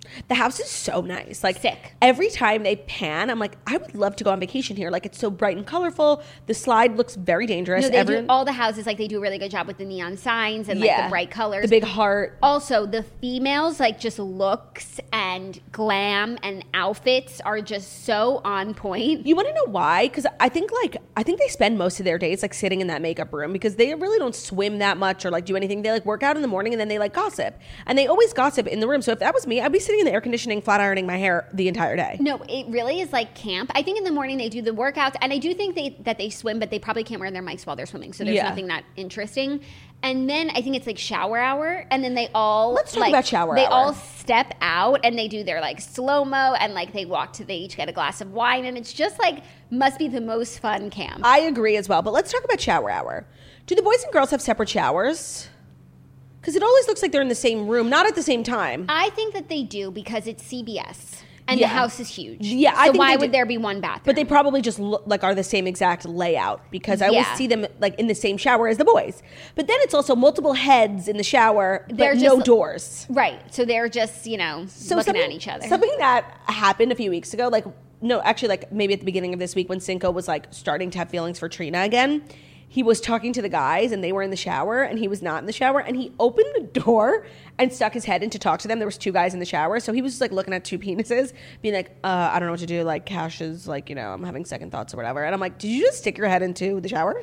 Speaker 4: The house is so nice. Like
Speaker 5: Sick.
Speaker 4: Every time they pan, I'm like, I would love to go on vacation here. Like it's so bright and colorful. The slide looks very dangerous.
Speaker 5: No, they
Speaker 4: Everyone,
Speaker 5: do, all the houses, like they do a really good job with the neon signs and like
Speaker 4: yeah,
Speaker 5: the bright colors.
Speaker 4: the big heart.
Speaker 5: Also, the females, like just looks and glam and outfits are just so on point.
Speaker 4: You want to know why? Because I think like I think they spend most of their days like sitting in that makeup room because they really don't swim that much or like do anything. They like work out in the morning and then they like gossip, and they always gossip in the room. So if that was me, I'd be sitting in the air conditioning, flat ironing my hair the entire day.
Speaker 5: No, it really is like camp. I think in the morning they do the workouts, and I do think they that they swim, but they probably can't wear their mics while they're swimming, so there's
Speaker 4: Yeah.
Speaker 5: nothing that interesting. And then I think it's like shower hour, and then they all
Speaker 4: Let's talk
Speaker 5: like,
Speaker 4: about shower
Speaker 5: they
Speaker 4: hour.
Speaker 5: all step out and they do their like slow mo, and like they walk to they each get a glass of wine, and it's just like must be the most fun camp.
Speaker 4: I agree as well. But let's talk about shower hour. Do the boys and girls have separate showers? Because it always looks like they're in the same room, not at the same time.
Speaker 5: I think that they do because it's C B S and
Speaker 4: Yeah.
Speaker 5: the house is huge.
Speaker 4: Yeah,
Speaker 5: so
Speaker 4: I think
Speaker 5: why
Speaker 4: they
Speaker 5: would
Speaker 4: do.
Speaker 5: there be one bathroom?
Speaker 4: But they probably just look like are the same exact layout because I always
Speaker 5: Yeah.
Speaker 4: see them like in the same shower as the boys. But then it's also multiple heads in the shower, but
Speaker 5: They're
Speaker 4: no
Speaker 5: just-
Speaker 4: doors.
Speaker 5: right. So they're just you know looking
Speaker 4: something-
Speaker 5: at each other.
Speaker 4: Something that happened a few weeks ago, like no, actually, like maybe at the beginning of this week when Cinco was like starting to have feelings for Trina again. He was talking to the guys and they were in the shower and he was not in the shower, and he opened the door and stuck his head in to talk to them. There was two guys in the shower, so he was just like looking at two penises being like, uh, I don't know what to do. Like Cash is like, you know, I'm having second thoughts or whatever. And I'm like, did you just stick your head into the shower?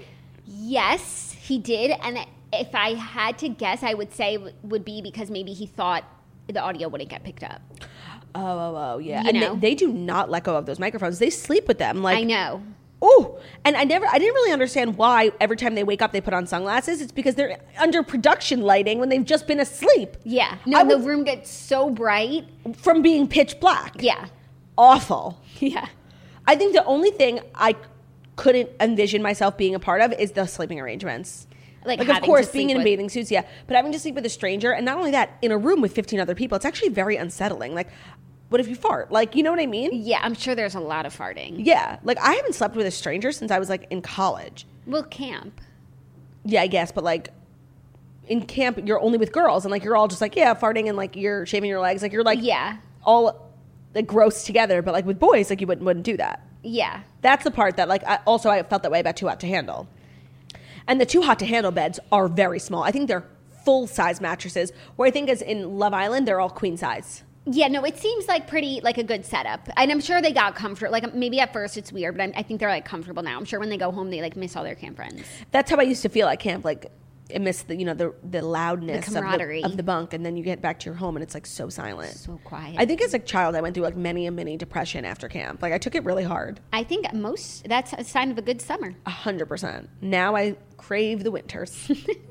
Speaker 5: Yes, he did. And if I had to guess, I would say it would be because maybe he thought the audio wouldn't get picked up.
Speaker 4: Oh, oh, oh, yeah.
Speaker 5: You
Speaker 4: and
Speaker 5: know?
Speaker 4: they, they do not let go of those microphones. They sleep with them. Like
Speaker 5: I know.
Speaker 4: Oh, and I never, I didn't really understand why every time they wake up they put on sunglasses. It's because they're under production lighting when they've just been asleep.
Speaker 5: Yeah. No,
Speaker 4: I
Speaker 5: the
Speaker 4: would-
Speaker 5: room gets so bright.
Speaker 4: From being pitch black.
Speaker 5: Yeah.
Speaker 4: Awful.
Speaker 5: Yeah.
Speaker 4: I think the only thing I couldn't envision myself being a part of is the sleeping arrangements.
Speaker 5: Like
Speaker 4: of
Speaker 5: having
Speaker 4: course,
Speaker 5: to
Speaker 4: being
Speaker 5: sleep
Speaker 4: in
Speaker 5: with-
Speaker 4: bathing suits, yeah. But having to sleep with a stranger, and not only that, in a room with fifteen other people, it's actually very unsettling. Like, what if you fart? Like, you know what I mean?
Speaker 5: Yeah, I'm sure there's a lot of farting.
Speaker 4: Yeah. Like, I haven't slept with a stranger since I was, like, in college.
Speaker 5: Well, camp.
Speaker 4: Yeah, I guess, but, like, in camp, you're only with girls, and, like, you're all just, like, yeah, farting, and, like, you're shaving your legs. Like, you're, like,
Speaker 5: Yeah.
Speaker 4: all, like, gross together. But, like, with boys, like, you wouldn't, wouldn't do that.
Speaker 5: Yeah.
Speaker 4: That's the part that, like, I, also I felt that way about Too Hot to Handle. And the Too Hot to Handle beds are very small. I think they're full-size mattresses, where I think as in Love Island, they're all queen size.
Speaker 5: Yeah, no, it seems like pretty, like a good setup. And I'm sure they got comfort. Like, maybe at first it's weird, but I'm, I think they're, like, comfortable now. I'm sure when they go home, they, like, miss all their camp friends.
Speaker 4: That's how I used to feel at camp. Like, I miss the, you know, the the loudness
Speaker 5: The
Speaker 4: of, the,
Speaker 5: camaraderie.
Speaker 4: of the bunk, and then you get back to your home, and it's, like, so silent.
Speaker 5: So quiet.
Speaker 4: I think as a child, I went through, like, many a mini depression after camp. Like, I took it really hard.
Speaker 5: I think most, that's a sign of a good summer.
Speaker 4: A hundred percent. Now I crave the winters.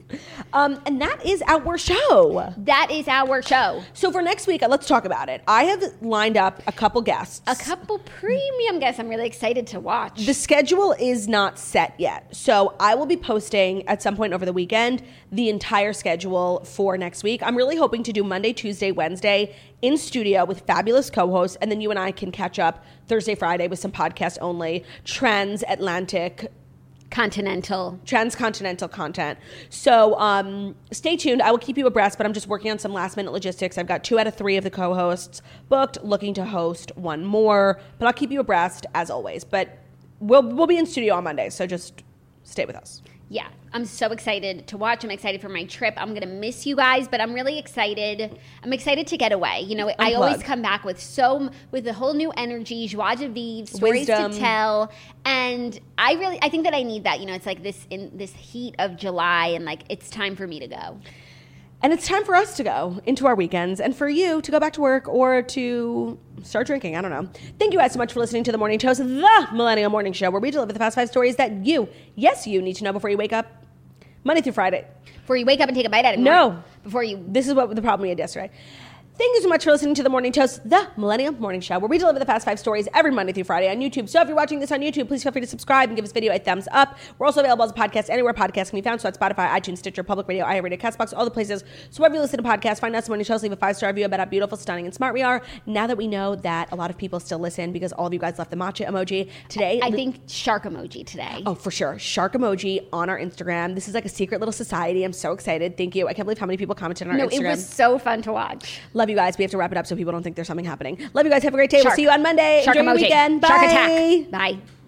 Speaker 4: um, and that is our show.
Speaker 5: That is our show.
Speaker 4: So for next week, uh, let's talk about it. I have lined up a couple guests.
Speaker 5: A couple premium guests I'm really excited to watch.
Speaker 4: The schedule is not set yet. So I will be posting at some point over the weekend the entire schedule for next week. I'm really hoping to do Monday, Tuesday, Wednesday in studio with fabulous co-hosts. And then you and I can catch up Thursday, Friday with some podcast only, transatlantic,
Speaker 5: Continental.
Speaker 4: transcontinental content. So um, stay tuned. I will keep you abreast, but I'm just working on some last minute logistics. I've got two out of three of the co-hosts booked, looking to host one more, but I'll keep you abreast as always. But we'll we'll be in studio on Monday, so just stay with us.
Speaker 5: Yeah, I'm so excited to watch. I'm excited for my trip. I'm going to miss you guys, but I'm really excited. I'm excited to get away. You know, I always
Speaker 4: Unplug.
Speaker 5: come back with so with a whole new energy, joie de vivre, stories
Speaker 4: Wisdom.
Speaker 5: to tell, and I really I think that I need that. You know, it's like this in this heat of July, and like it's time for me to go.
Speaker 4: And it's time for us to go into our weekends and for you to go back to work or to start drinking. I don't know. Thank you guys so much for listening to The Morning Toast, the Millennial Morning Show, where we deliver the fast five stories that you, yes, you need to know before you wake up. Monday through Friday.
Speaker 5: Before you wake up and take a bite out of it.
Speaker 4: No.
Speaker 5: Before you.
Speaker 4: This is what the problem we had yesterday. Thank you so much for listening to The Morning Toast, the Millennial Morning Show, where we deliver the fast five stories every Monday through Friday on YouTube. So if you're watching this on YouTube, please feel free to subscribe and give this video a thumbs up. We're also available as a podcast anywhere podcasts can be found. So at Spotify, iTunes, Stitcher, Public Radio, iHeartRadio, CastBox, all the places. So wherever you listen to podcasts, find us, The Morning Shows, leave a five-star review about how beautiful, stunning, and smart we are. Now that we know that a lot of people still listen because all of you guys left the matcha emoji today.
Speaker 5: I think shark emoji today.
Speaker 4: Oh, for sure. Shark emoji on our Instagram. This is like a secret little society. I'm so excited. Thank you. I can't believe how many people commented on our
Speaker 5: no,
Speaker 4: Instagram.
Speaker 5: it was so fun to watch.
Speaker 4: Love Love you guys. We have to wrap it up so people don't think there's something happening. Love you guys. Have a great day.
Speaker 5: Shark.
Speaker 4: We'll see you on Monday.
Speaker 5: Shark
Speaker 4: Enjoy your
Speaker 5: emoji.
Speaker 4: weekend. Bye.
Speaker 5: Shark attack. Bye.